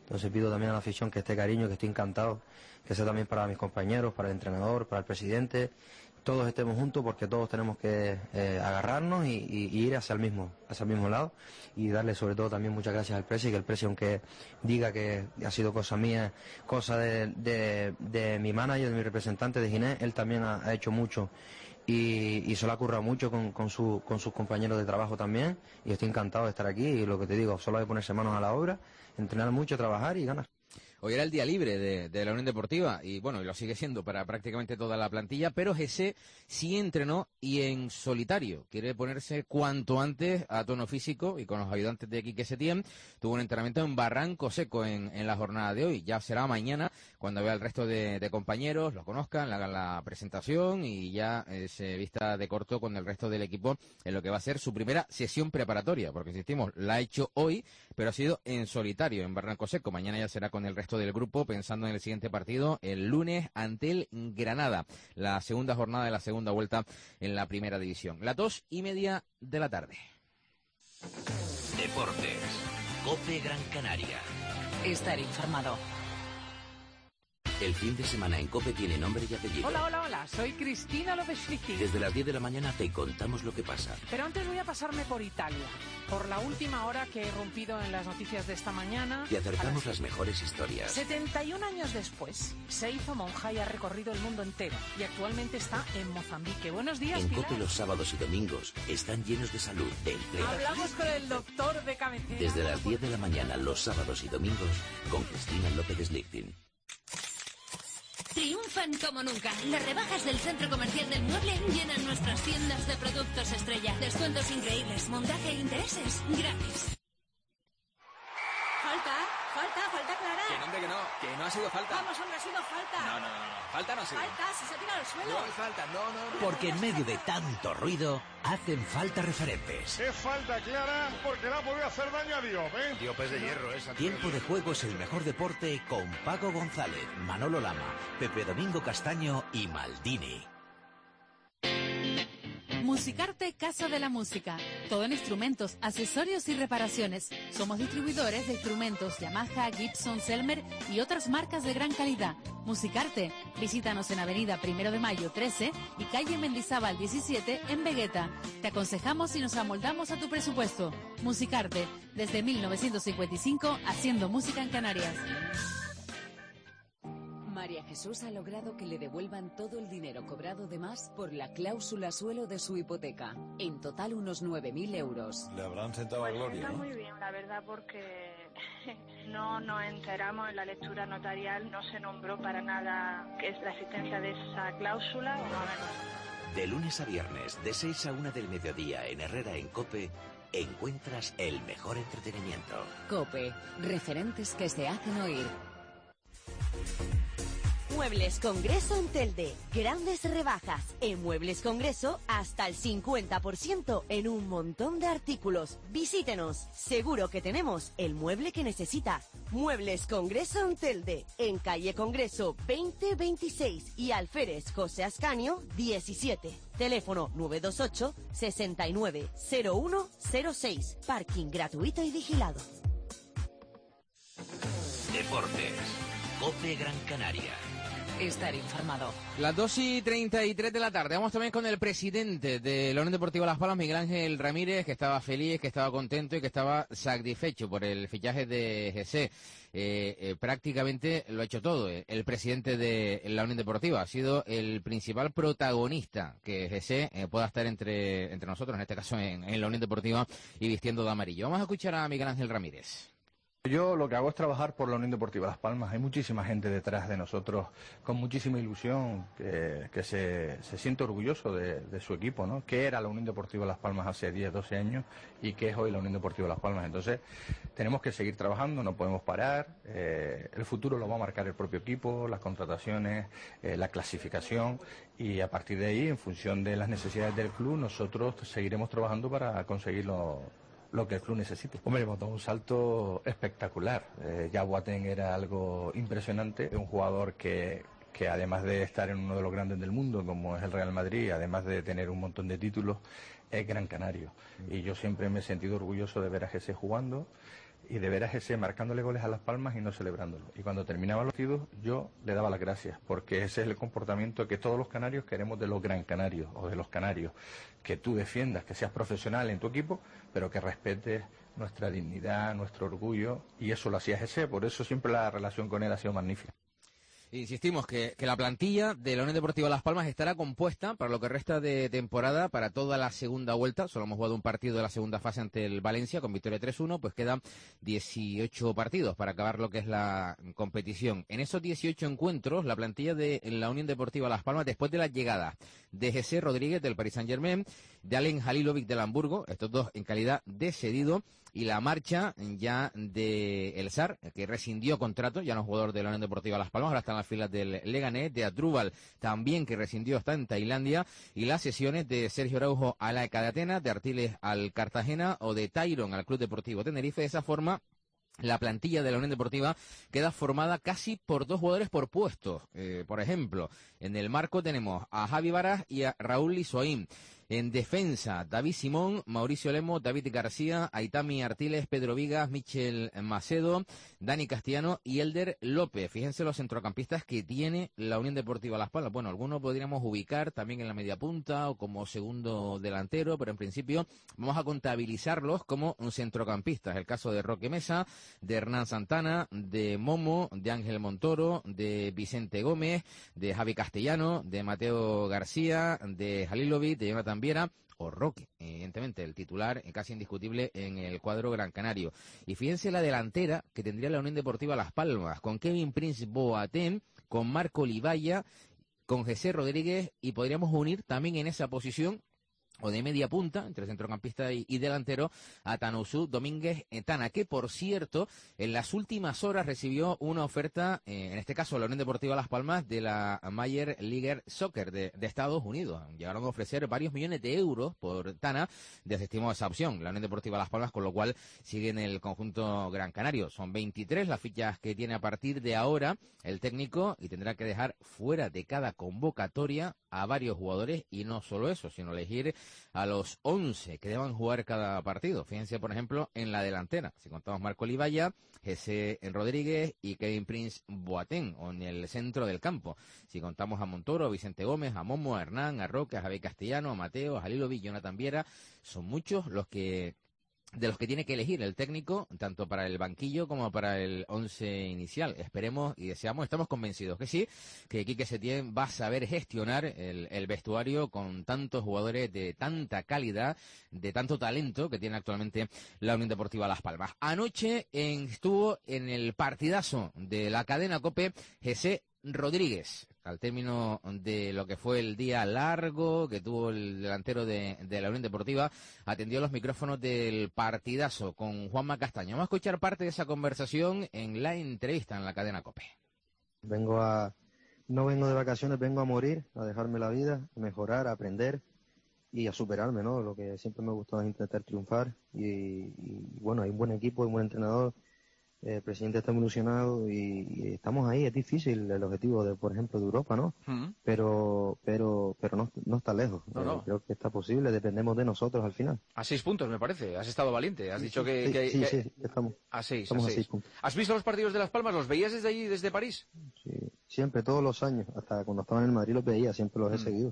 Entonces pido también a la afición que esté cariño, que estoy encantado, que sea también para mis compañeros, para el entrenador, para el presidente, todos estemos juntos porque todos tenemos que eh, agarrarnos y, y, y ir hacia el mismo hacia el mismo lado, y darle sobre todo también muchas gracias al Presi, que el Presi, aunque diga que ha sido cosa mía, cosa de, de, de mi manager, de mi representante, de Ginés, él también ha, ha hecho mucho y, y se lo ha currado mucho con, con, su, con sus compañeros de trabajo también, y estoy encantado de estar aquí, y lo que te digo, solo hay que ponerse manos a la obra, entrenar mucho, trabajar y ganar. Hoy era el día libre de, de la Unión Deportiva y bueno, y lo sigue siendo para prácticamente toda la plantilla, pero Jesse sí entrenó y en solitario. Quiere ponerse cuanto antes a tono físico y con los ayudantes de Quique Setién. Tuvo un entrenamiento en Barranco Seco en, en la jornada de hoy. Ya será mañana cuando vea al resto de, de compañeros, los conozcan, le hagan la presentación y ya eh, se vista de corto con el resto del equipo en lo que va a ser su primera sesión preparatoria, porque insistimos, la ha hecho hoy, pero ha sido en solitario en Barranco Seco. Mañana ya será con el resto del grupo, pensando en el siguiente partido el lunes ante el Granada, la segunda jornada de la segunda vuelta en la primera división. Las dos y media de la tarde. Deportes, COPE Gran Canaria. Estar informado. El fin de semana en COPE tiene nombre y apellido. Hola, hola, hola, soy Cristina López Fichín. Desde las diez de la mañana te contamos lo que pasa. Pero antes voy a pasarme por Italia, por la última hora que he rompido en las noticias de esta mañana. Te acercamos las... las mejores historias. setenta y un años después, se hizo monja y ha recorrido el mundo entero. Y actualmente está en Mozambique. Buenos días, En Pilar. COPE los sábados y domingos están llenos de salud, de empleo. Hablamos con el doctor de cabecera. Desde las diez de la mañana, los sábados y domingos, con Cristina López Slichting. Triunfan como nunca. Las rebajas del Centro Comercial del Mueble llenan nuestras tiendas de productos estrella. Descuentos increíbles, montaje e intereses gratis. Falta, falta, falta clara. Que no, hombre, que no, que no ha sido falta. Vamos, hombre, ha sido falta. No, no, no, no. Falta no ha sido. Falta, si se ha tirado al suelo. No hay falta, no, no, no. Porque en medio de tanto ruido, hacen falta referentes. Es falta clara porque le ha podido hacer daño a Diop, ¿eh? Diop es de hierro, esa. Tiempo de juego es el mejor deporte con Paco González, Manolo Lama, Pepe Domingo Castaño y Maldini. Musicarte Casa de la Música. Todo en instrumentos, accesorios y reparaciones. Somos distribuidores de instrumentos Yamaha, Gibson, Selmer y otras marcas de gran calidad. Musicarte. Visítanos en Avenida Primero de Mayo trece y calle Mendizábal diecisiete en Vegueta. Te aconsejamos y nos amoldamos a tu presupuesto. Musicarte. Desde mil novecientos cincuenta y cinco, haciendo música en Canarias. María Jesús ha logrado que le devuelvan todo el dinero cobrado de más por la cláusula suelo de su hipoteca. En total unos nueve mil euros. Le habrán sentado a Pues gloria, está ¿no? muy bien, la verdad, porque no nos enteramos en la lectura notarial, no se nombró para nada que es la existencia de esa cláusula. Vamos a ver. De lunes a viernes, de seis a una del mediodía en Herrera en COPE, encuentras el mejor entretenimiento. COPE, referentes que se hacen oír. Muebles Congreso en Telde. Grandes rebajas. En Muebles Congreso hasta el cincuenta por ciento en un montón de artículos. Visítenos. Seguro que tenemos el mueble que necesita. Muebles Congreso en Telde. En calle Congreso veinte veintiséis y Alférez José Ascanio diecisiete. Teléfono nueve dos ocho, sesenta y nueve, cero uno cero seis. Parking gratuito y vigilado. Deportes, COPE Gran Canaria. Estar informado. Las dos y treinta y tres de la tarde. Vamos también con el presidente de la Unión Deportiva Las Palmas, Miguel Ángel Ramírez, que estaba feliz, que estaba contento y que estaba satisfecho por el fichaje de Jesse. Eh, eh, prácticamente lo ha hecho todo. El presidente de la Unión Deportiva ha sido el principal protagonista que Jesse eh, pueda estar entre, entre nosotros, en este caso en, en la Unión Deportiva y vistiendo de amarillo. Vamos a escuchar a Miguel Ángel Ramírez. Yo lo que hago es trabajar por la Unión Deportiva Las Palmas. Hay muchísima gente detrás de nosotros con muchísima ilusión que, que se, se siente orgulloso de, de su equipo, ¿no? Que era la Unión Deportiva Las Palmas hace diez, doce años y que es hoy la Unión Deportiva Las Palmas. Entonces tenemos que seguir trabajando, no podemos parar. Eh, el futuro lo va a marcar el propio equipo, las contrataciones, eh, la clasificación y a partir de ahí, en función de las necesidades del club, nosotros seguiremos trabajando para conseguirlo. Lo que el club necesite. Hombre, hemos dado un salto espectacular. Eh, ya Boateng era algo impresionante, un jugador que, que además de estar en uno de los grandes del mundo, como es el Real Madrid, además de tener un montón de títulos, es gran canario. Y yo siempre me he sentido orgulloso de ver a Jesse jugando y de ver a Jesé marcándole goles a Las Palmas y no celebrándolo. Y cuando terminaba los partidos yo le daba las gracias, porque ese es el comportamiento que todos los canarios queremos de los gran canarios o de los canarios, que tú defiendas, que seas profesional en tu equipo, pero que respetes nuestra dignidad, nuestro orgullo, y eso lo hacía Jesé, por eso siempre la relación con él ha sido magnífica. Insistimos que, que la plantilla de la Unión Deportiva Las Palmas estará compuesta para lo que resta de temporada, para toda la segunda vuelta. Solo hemos jugado un partido de la segunda fase ante el Valencia con victoria tres uno, pues quedan dieciocho partidos para acabar lo que es la competición. En esos dieciocho encuentros, la plantilla de la Unión Deportiva Las Palmas, después de la llegada de Jesé Rodríguez del Paris Saint-Germain, de Alen Halilovic del Hamburgo, estos dos en calidad de cedido, y la marcha ya de El Sar, que rescindió contrato, ya no es jugador de la Unión Deportiva Las Palmas, ahora está en las filas del Leganés, de Adrúbal también, que rescindió, está en Tailandia, y las sesiones de Sergio Araujo a la E C A de Atenas, de Artiles al Cartagena o de Tyron al Club Deportivo Tenerife. De esa forma, la plantilla de la Unión Deportiva queda formada casi por dos jugadores por puesto. Eh, por ejemplo, en el marco tenemos a Javi Varas y a Raúl Lisoín. En defensa, David Simón, Mauricio Lemo, David García, Aitami Artiles, Pedro Vigas, Michel Macedo, Dani Castellano y Elder López. Fíjense los centrocampistas que tiene la Unión Deportiva Las Palmas. Bueno, algunos podríamos ubicar también en la media punta o como segundo delantero, pero en principio vamos a contabilizarlos como un centrocampista. El caso de Roque Mesa, de Hernán Santana, de Momo, de Ángel Montoro, de Vicente Gómez, de Javi Castellano, de Mateo García, de Halilovic, de Jonathan Viera o Roque, evidentemente el titular casi indiscutible en el cuadro gran canario. Y fíjense la delantera que tendría la Unión Deportiva Las Palmas, con Kevin Prince Boateng, con Marco Olivalla, con Jesé Rodríguez, y podríamos unir también en esa posición o de media punta, entre centrocampista y, y delantero, a Tanusu Domínguez Tana, que por cierto, en las últimas horas recibió una oferta, eh, en este caso la Unión Deportiva Las Palmas, de la Major League Soccer de, de Estados Unidos. Llegaron a ofrecer varios millones de euros por Tana, desestimó esa opción la Unión Deportiva Las Palmas, con lo cual sigue en el conjunto gran canario. Son veintitrés las fichas que tiene a partir de ahora el técnico, y tendrá que dejar fuera de cada convocatoria a varios jugadores, y no solo eso, sino elegir a los once que deban jugar cada partido. Fíjense, por ejemplo, en la delantera, si contamos Marco Olivalla, Jesé Rodríguez y Kevin Prince Boateng, o en el centro del campo, si contamos a Montoro, a Vicente Gómez, a Momo, a Hernán, a Roque, a Javier Castellano, a Mateo, a Halilovic, Jonathan Viera. Son muchos los que de los que tiene que elegir el técnico, tanto para el banquillo como para el once inicial. Esperemos y deseamos, estamos convencidos que sí, que Quique Setién va a saber gestionar el, el vestuario con tantos jugadores de tanta calidad, de tanto talento que tiene actualmente la Unión Deportiva Las Palmas. Anoche en, estuvo en el partidazo de la cadena COPE Jesé Rodríguez, al término de lo que fue el día largo que tuvo el delantero de, de la Unión Deportiva, atendió los micrófonos del partidazo con Juanma Castaño. Vamos a escuchar parte de esa conversación en la entrevista en la cadena COPE. Vengo a, no vengo de vacaciones, vengo a morir, a dejarme la vida, a mejorar, a aprender y a superarme, ¿no? Lo que siempre me ha gustado es intentar triunfar y, y bueno, hay un buen equipo, hay un buen entrenador. El presidente está muy ilusionado y, y estamos ahí. Es difícil el objetivo, de, por ejemplo, de Europa, ¿no? Uh-huh. Pero pero pero no, no está lejos. No, no. Eh, creo que está posible, dependemos de nosotros al final. A seis puntos, me parece. Has estado valiente. Has sí, dicho sí, que... Sí, que, sí, que... sí, estamos. A seis, estamos a seis. a seis puntos. ¿Has visto los partidos de Las Palmas? ¿Los veías desde allí, desde París? Sí, siempre, todos los años. Hasta cuando estaba en el Madrid los veía, siempre los he mm. seguido.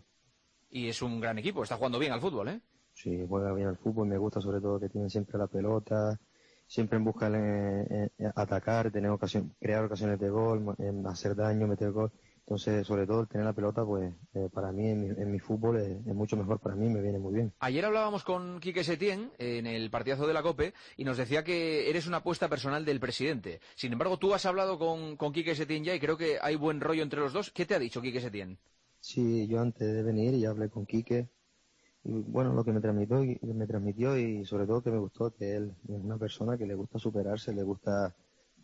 Y es un gran equipo. Está jugando bien al fútbol, ¿eh? Sí, juega bien al fútbol. Me gusta sobre todo que tienen siempre la pelota, siempre en busca de eh, atacar, tener ocasión, crear ocasiones de gol, en hacer daño, meter gol. Entonces, sobre todo, el tener la pelota, pues, eh, para mí, en mi, en mi fútbol, es, es mucho mejor para mí, me viene muy bien. Ayer hablábamos con Quique Setién en el partidazo de la COPE y nos decía que eres una apuesta personal del presidente. Sin embargo, tú has hablado con, con Quique Setién ya y creo que hay buen rollo entre los dos. ¿Qué te ha dicho Quique Setién? Sí, yo antes de venir ya hablé con Quique. Y bueno, lo que me transmitió, me transmitió y sobre todo que me gustó, que él es una persona que le gusta superarse, le gusta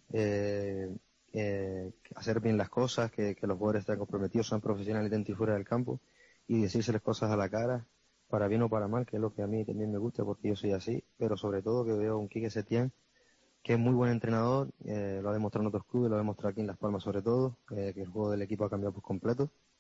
eh, eh, hacer bien las cosas, que, que los jugadores estén comprometidos, sean profesionales dentro y fuera del campo y decirse las cosas a la cara, para bien o para mal, que es lo que a mí también me gusta porque yo soy así, pero sobre todo que veo a un Quique Setién que es muy buen entrenador, eh, lo ha demostrado en otros clubes, lo ha demostrado aquí en Las Palmas sobre todo, eh, que el juego del equipo ha cambiado por completo.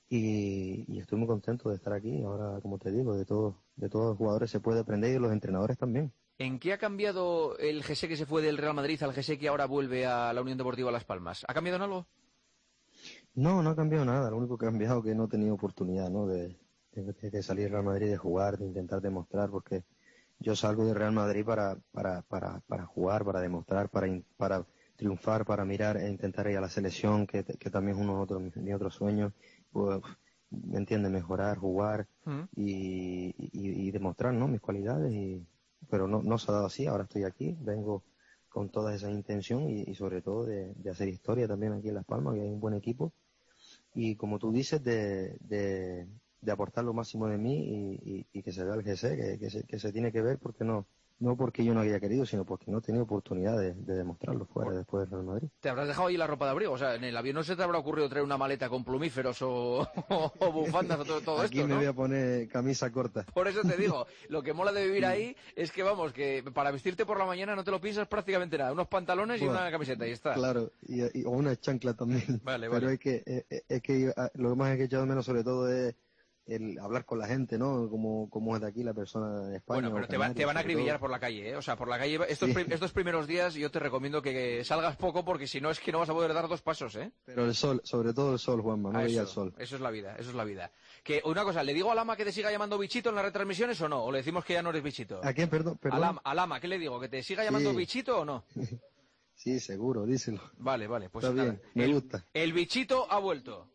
y, y estoy muy contento de estar aquí. Ahora, como te digo, de todos de todos los jugadores se puede aprender y de los entrenadores también. ¿En qué ha cambiado el José que se fue del Real Madrid al José que ahora vuelve a la Unión Deportiva Las Palmas? ¿Ha cambiado en algo? No, no ha cambiado nada. Lo único que ha cambiado es que no he tenido oportunidad, ¿no? De, de, de salir del Real Madrid, de jugar, de intentar demostrar, porque yo salgo del Real Madrid para para para para jugar, para demostrar, para para triunfar, para mirar e intentar ir a la selección, que, que también es uno de otro, mi otro sueño. Pues, ¿me entiendes? Mejorar, jugar Mm. y, y, y demostrar, ¿no? Mis cualidades. Y, pero no, no se ha dado así. Ahora estoy aquí, vengo con toda esa intención y, y sobre todo de, de hacer historia también aquí en Las Palmas, que hay un buen equipo. Y como tú dices, de, de, de aportar lo máximo de mí y, y, y que se vea el G C, que, que, se, que se tiene que ver, porque no no porque yo no haya querido, sino porque no he tenido oportunidad de, de demostrarlo fuera después del Real Madrid. Te habrás dejado ahí la ropa de abrigo, o sea, en el avión no se te habrá ocurrido traer una maleta con plumíferos o, o, o bufandas o todo, todo Aquí esto, me ¿no? voy a poner camisa corta. Por eso te digo, lo que mola de vivir ahí es que, vamos, que para vestirte por la mañana no te lo piensas prácticamente nada, unos pantalones y Bueno, una camiseta y está. Claro, y, y- o una chancla también. Vale, Pero vale. es que eh, es que ah, lo que más he echado de menos sobre todo es el hablar con la gente, ¿no? Como, como es de aquí la persona de España. Bueno, pero o te, va- te Canarias, van a sobre acribillar todo. por la calle, ¿eh? O sea, por la calle, estos, Sí. prim- estos primeros días yo te recomiendo que salgas poco porque si no es que no vas a poder dar dos pasos, ¿eh? Pero el sol, sobre todo el sol, Juanma, no Ah, veía eso, el sol. eso es la vida, eso es la vida. Que una cosa, ¿le digo a Lama que te siga llamando bichito en las retransmisiones o no? ¿O le decimos que ya no eres bichito? ¿A quién, perdón? A perdón? Lama, a Lama, ¿qué le digo? ¿Que te siga llamando Sí. bichito o no? Sí, seguro, díselo. Vale, vale, pues Está nada. bien, me el, gusta. el bichito ha vuelto.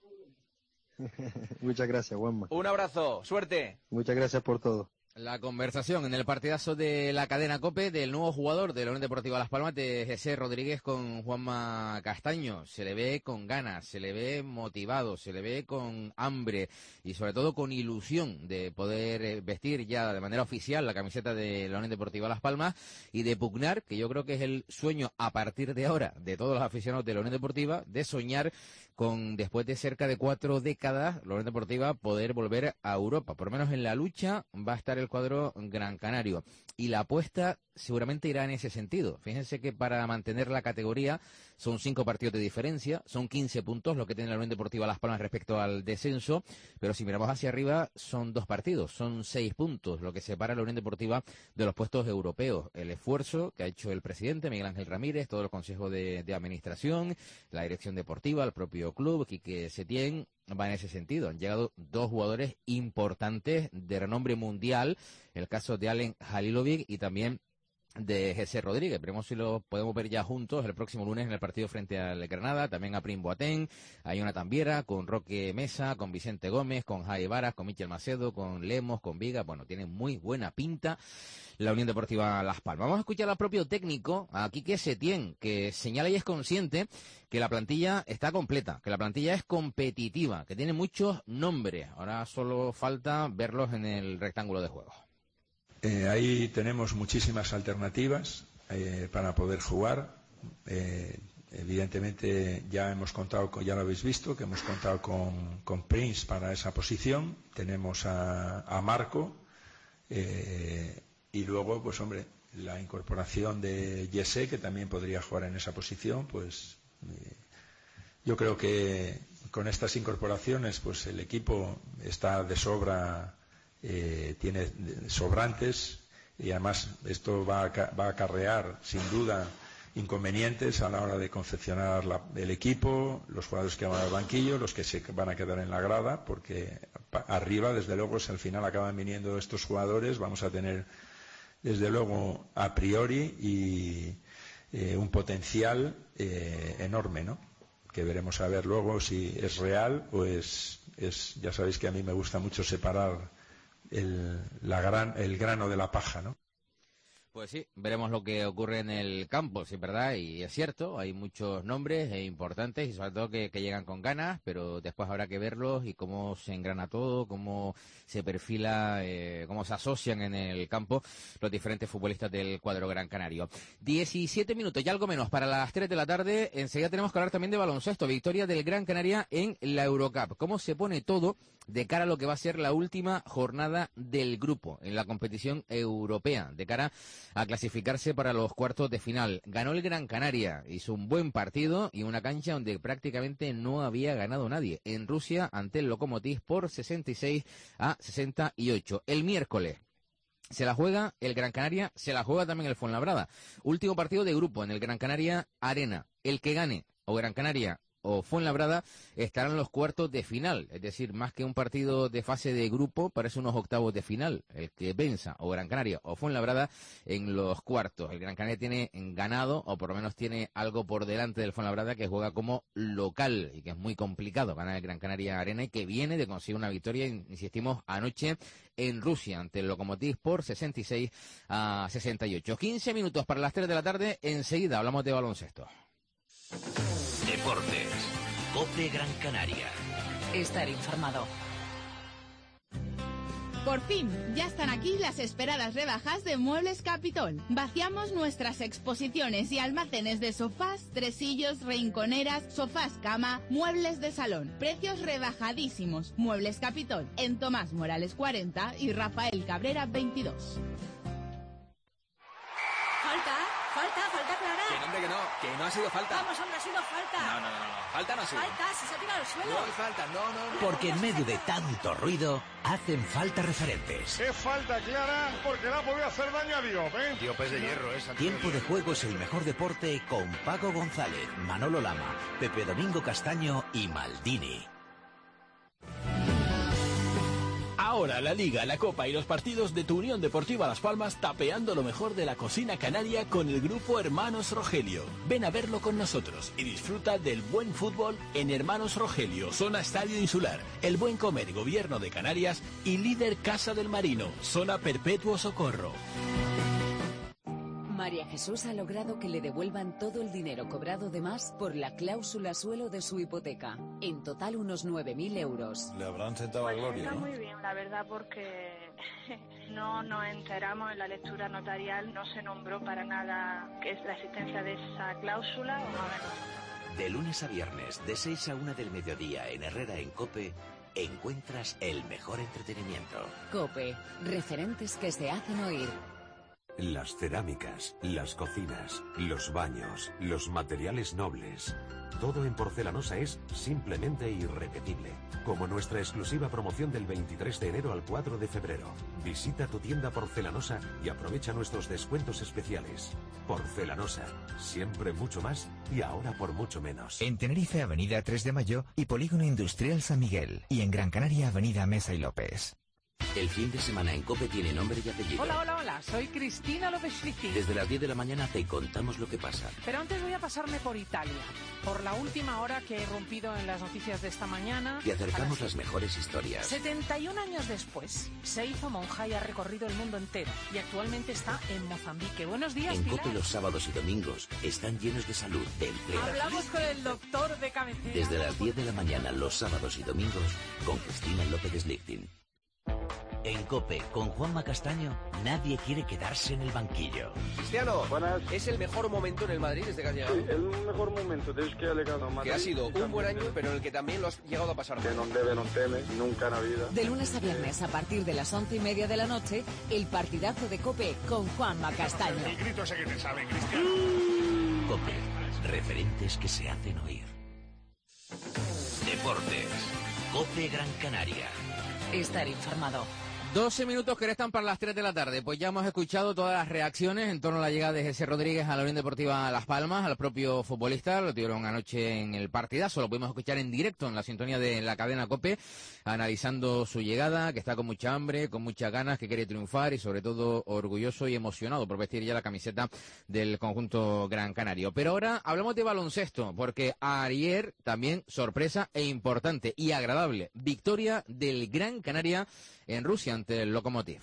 Muchas gracias, Juanma. Un abrazo, suerte. Muchas gracias por todo. La conversación en el partidazo de la cadena COPE del nuevo jugador de la Unión Deportiva Las Palmas, de José Rodríguez, con Juanma Castaño. Se le ve con ganas, se le ve motivado, se le ve con hambre y sobre todo con ilusión de poder eh, vestir ya de manera oficial la camiseta de la Unión Deportiva Las Palmas y de pugnar, que yo creo que es el sueño a partir de ahora de todos los aficionados de la Unión Deportiva, de soñar con, después de cerca de cuatro décadas, la Unión Deportiva poder volver a Europa. Por lo menos en la lucha va a estar el cuadro gran canario. Y la apuesta seguramente irá en ese sentido. Fíjense que para mantener la categoría son cinco partidos de diferencia, son quince puntos lo que tiene la Unión Deportiva Las Palmas respecto al descenso, pero si miramos hacia arriba son dos partidos, son seis puntos lo que separa a la Unión Deportiva de los puestos europeos. El esfuerzo que ha hecho el presidente Miguel Ángel Ramírez, todo el Consejo de, de Administración, la dirección deportiva, el propio club, Quique Setién, va en ese sentido. Han llegado dos jugadores importantes de renombre mundial, el caso de Alen Halilovic y también de José Rodríguez. Veremos si lo podemos ver ya juntos el próximo lunes en el partido frente al Granada. También a Prim Boateng, a Jonathan Viera, con Roque Mesa, con Vicente Gómez, con Jai Varas, con Michel Macedo, con Lemos, con Viga. Bueno, tiene muy buena pinta la Unión Deportiva Las Palmas. Vamos a escuchar al propio técnico, a Quique Setién, que señala y es consciente que la plantilla está completa, que la plantilla es competitiva, que tiene muchos nombres. Ahora solo falta verlos en el rectángulo de juego. Eh, ahí tenemos muchísimas alternativas eh, para poder jugar. Eh, evidentemente ya hemos contado, con, ya lo habéis visto, que hemos contado con, con Prince para esa posición. Tenemos a, a Marco eh, y luego, pues hombre, la incorporación de Jesse, que también podría jugar en esa posición. Pues eh, yo creo que con estas incorporaciones, pues el equipo está de sobra. Eh, tiene sobrantes y además esto va a, va a acarrear sin duda inconvenientes a la hora de confeccionar la, el equipo, los jugadores que van al banquillo, los que se van a quedar en la grada, porque arriba desde luego si al final acaban viniendo estos jugadores vamos a tener desde luego a priori y eh, un potencial eh, enorme, ¿no? Que veremos a ver luego si es real o es, es ya sabéis que a mí me gusta mucho separar El, la gran, el grano de la paja, ¿no? Pues sí, veremos lo que ocurre en el campo, sí, ¿verdad? Y es cierto, hay muchos nombres e importantes y sobre todo que, que llegan con ganas, pero después habrá que verlos y cómo se engrana todo, cómo se perfila, eh, cómo se asocian en el campo los diferentes futbolistas del cuadro gran canario. diecisiete minutos, ya algo menos, para las tres de la tarde. Enseguida tenemos que hablar también de baloncesto, victoria del Gran Canaria en la Eurocup. ¿Cómo se pone todo de cara a lo que va a ser la última jornada del grupo en la competición europea, de cara a clasificarse para los cuartos de final. Ganó el Gran Canaria, hizo un buen partido y una cancha donde prácticamente no había ganado nadie. En Rusia, ante el Lokomotiv por sesenta y seis a sesenta y ocho. El miércoles se la juega el Gran Canaria, se la juega también el Fuenlabrada. Último partido de grupo en el Gran Canaria Arena. El que gane o Gran Canaria o Fuenlabrada estarán en los cuartos de final, es decir, más que un partido de fase de grupo, parece unos octavos de final. El que venza o Gran Canaria o Fuenlabrada en los cuartos. El Gran Canaria tiene ganado, o por lo menos tiene algo por delante del Fuenlabrada, que juega como local y que es muy complicado ganar el Gran Canaria Arena, y que viene de conseguir una victoria, insistimos, anoche en Rusia ante el Lokomotiv por sesenta y seis a sesenta y ocho. quince minutos para las tres de la tarde, enseguida hablamos de baloncesto. Deportes, COPE Gran Canaria. Estar informado. Por fin, ya están aquí las esperadas rebajas de Muebles Capitol. Vaciamos nuestras exposiciones y almacenes de sofás, tresillos, rinconeras, sofás cama, muebles de salón. Precios rebajadísimos. Muebles Capitol, en Tomás Morales cuarenta y Rafael Cabrera veintidós. Falta, falta, falta clara. Que no, hombre, que no, que no ha sido falta. Vamos, hombre, ha sido falta. No, no, no, no, falta no ha sido. Falta, si se ha tirado al suelo. No hay falta, no, no, no. Porque en medio de tanto ruido, hacen falta referentes. Es falta clara porque le ha podido hacer daño a Diop, ¿eh? Diop es de hierro, esa. Tiempo de juego es el mejor deporte con Paco González, Manolo Lama, Pepe Domingo Castaño y Maldini. Ahora la Liga, la Copa y los partidos de tu Unión Deportiva Las Palmas tapeando lo mejor de la cocina canaria con el grupo Hermanos Rogelio. Ven a verlo con nosotros y disfruta del buen fútbol en Hermanos Rogelio, zona Estadio Insular, El Buen Comer Gobierno de Canarias y líder Casa del Marino, zona Perpetuo Socorro. María Jesús ha logrado que le devuelvan todo el dinero cobrado de más por la cláusula suelo de su hipoteca. En total unos nueve mil euros. Le habrán sentado a Pues gloria, está ¿no? muy bien, la verdad, porque no nos enteramos en la lectura notarial, no se nombró para nada que es la existencia de esa cláusula. Vamos a ver. De lunes a viernes, de seis a una del mediodía en Herrera en COPE, encuentras el mejor entretenimiento. COPE, referentes que se hacen oír. Las cerámicas, las cocinas, los baños, los materiales nobles. Todo en Porcelanosa es simplemente irrepetible. Como nuestra exclusiva promoción del veintitrés de enero al cuatro de febrero. Visita tu tienda Porcelanosa y aprovecha nuestros descuentos especiales. Porcelanosa, siempre mucho más y ahora por mucho menos. En Tenerife, Avenida tres de Mayo y Polígono Industrial San Miguel. Y en Gran Canaria, Avenida Mesa y López. El fin de semana en COPE tiene nombre y apellido. Hola, hola, hola, soy Cristina López Fici. Desde las diez de la mañana te contamos lo que pasa. Pero antes voy a pasarme por Italia, por la última hora que he rompido en las noticias de esta mañana. Te acercamos las mejores historias. setenta y un años después, se hizo monja y ha recorrido el mundo entero. Y actualmente está en Mozambique. Buenos días, En Pilar. COPE los sábados y domingos están llenos de salud, de empleo. Hablamos con el doctor de cabecera. Desde las diez de la mañana los sábados y domingos con Cristina López Slichting. En COPE, con Juanma Castaño, nadie quiere quedarse en el banquillo. Cristiano, ¿es el mejor momento en el Madrid desde que has llegado? Sí, el mejor momento desde que he llegado a Madrid. Que ha sido un buen año, pero en el que también lo has llegado a pasar mal. Que no debe, no teme, nunca en la vida. De lunes a viernes, a partir de las once y media de la noche, el partidazo de COPE con Juanma Castaño. El grito ese que te sale, Cristiano. COPE, referentes que se hacen oír. Deportes, COPE Gran Canaria. Estar informado. doce minutos que restan para las tres de la tarde. Pues ya hemos escuchado todas las reacciones en torno a la llegada de José Rodríguez a la Unión Deportiva Las Palmas, al propio futbolista. Lo tuvieron anoche en el partidazo. Lo pudimos escuchar en directo en la sintonía de la cadena COPE, analizando su llegada, que está con mucha hambre, con muchas ganas, que quiere triunfar y sobre todo orgulloso y emocionado por vestir ya la camiseta del conjunto gran canario. Pero ahora hablamos de baloncesto, porque ayer también sorpresa e importante y agradable. Victoria del Gran Canaria en Rusia ante el Lokomotiv.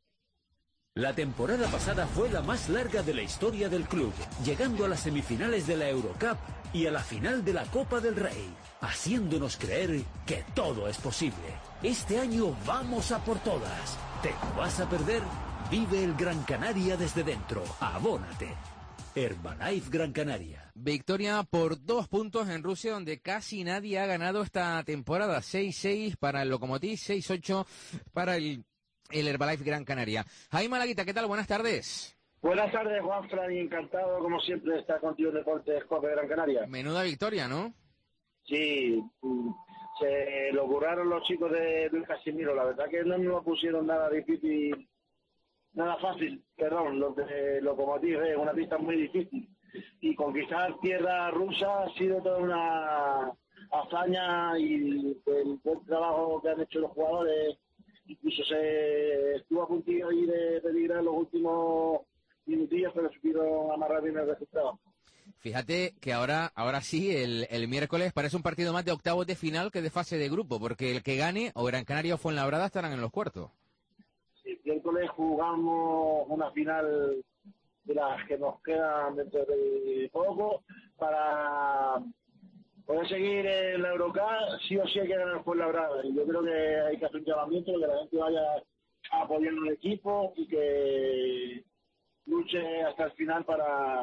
La temporada pasada fue la más larga de la historia del club, llegando a las semifinales de la Eurocup y a la final de la Copa del Rey, haciéndonos creer que todo es posible. Este año vamos a por todas. ¿Te vas a perder? Vive el Gran Canaria desde dentro. Abónate. Herbalife Gran Canaria. Victoria por dos puntos en Rusia, donde casi nadie ha ganado esta temporada. seis seis para el Lokomotiv, seis ocho para el, el Herbalife Gran Canaria. Jaime Malaguita, ¿qué tal? Buenas tardes. Buenas tardes, Juanfran, y encantado, como siempre, de estar contigo en Deportes Cope de Gran Canaria. Menuda victoria, ¿no? Sí, se lo curraron los chicos de Luis Casimiro. La verdad que no nos lo pusieron nada difícil, nada fácil, perdón, los de Lokomotiv es una pista muy difícil. Y conquistar tierra rusa ha sido toda una hazaña, y el buen trabajo que han hecho los jugadores. Incluso se estuvo a puntillo ahí de peligrar los últimos minutillos, pero supieron amarrar bien el resultado. Fíjate que ahora ahora sí, el, el miércoles parece un partido más de octavos de final que de fase de grupo, porque el que gane, o Gran Canaria o Fuenlabrada, estarán en los cuartos. Sí, el miércoles jugamos una final de las que nos quedan dentro de poco para poder seguir en la Eurocup. Sí o sí hay que ganar Fuenlabrada, y yo creo que hay que hacer un llamamiento, que la gente vaya apoyando al equipo y que luche hasta el final para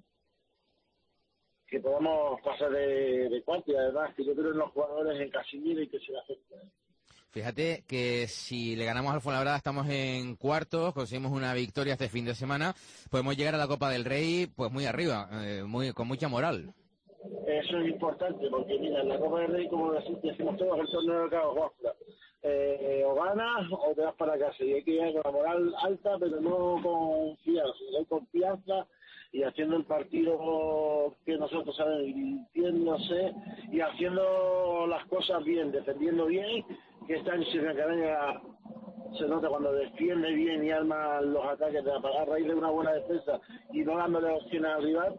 que podamos pasar de, de cuarto, y además que yo creo en los jugadores, en Casimiro, y que se la acepte. Fíjate que si le ganamos al Fuenlabrada estamos en cuartos, conseguimos una victoria este fin de semana, podemos llegar a la Copa del Rey pues muy arriba, eh, muy con mucha moral. Eso es importante, porque mira, en la Copa del Rey, como decimos todos, el torneo de Cabo Juanfra, eh, o ganas o te vas para casa, y hay que ir con la moral alta, pero no confianza, hay confianza y haciendo el partido que nosotros sabemos, divirtiéndose y haciendo las cosas bien, defendiendo bien, que este año si Gran Canaria se nota cuando defiende bien y arma los ataques de a raíz de una buena defensa y no dándole opciones al rival,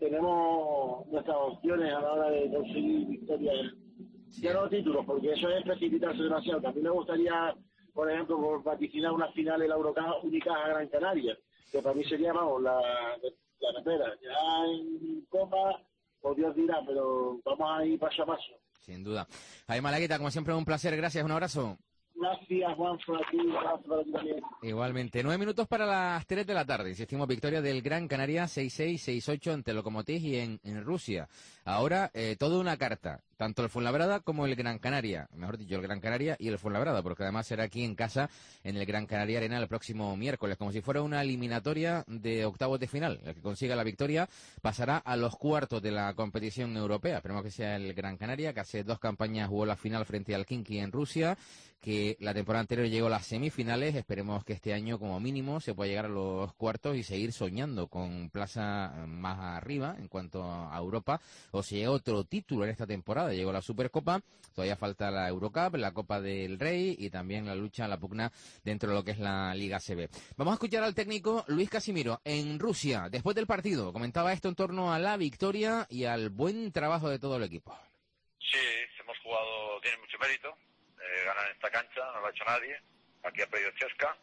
tenemos nuestras opciones a la hora de conseguir victorias. Sí. Ya no títulos, porque eso es precipitarse demasiado. A mí me gustaría, por ejemplo, por vaticinar una final en la Eurocup única a Gran Canaria, que para mí sería, vamos, la, la repera. Ya en Copa, pues Dios dirá, pero vamos a ir paso a paso. Sin duda. Jaime Malagueta, como siempre, un placer. Gracias, un abrazo. Gracias, Juan, por aquí, gracias por aquí también. Igualmente. Nueve minutos para las tres de la tarde. Insistimos, victoria del Gran Canaria seis seis, seis ocho ante Lokomotiv y en, en Rusia. Ahora, eh, toda una carta. Tanto el Fuenlabrada como el Gran Canaria. Mejor dicho, el Gran Canaria y el Fuenlabrada, porque además será aquí en casa, en el Gran Canaria Arena, el próximo miércoles, como si fuera una eliminatoria de octavos de final. El que consiga la victoria pasará a los cuartos de la competición europea. Esperemos que sea el Gran Canaria, que hace dos campañas jugó la final frente al Khimki en Rusia, que la temporada anterior llegó a las semifinales. Esperemos que este año, como mínimo, se pueda llegar a los cuartos y seguir soñando con plaza más arriba en cuanto a Europa, o si llega otro título en esta temporada. Llegó la Supercopa, todavía falta la Eurocup, la Copa del Rey y también la lucha, la pugna dentro de lo que es la Liga C B. Vamos a escuchar al técnico Luis Casimiro en Rusia, después del partido. Comentaba esto en torno a la victoria y al buen trabajo de todo el equipo. Sí, hemos jugado, tiene mucho mérito. Eh, ganar en esta cancha, no lo ha hecho nadie. Aquí ha pedido Chesca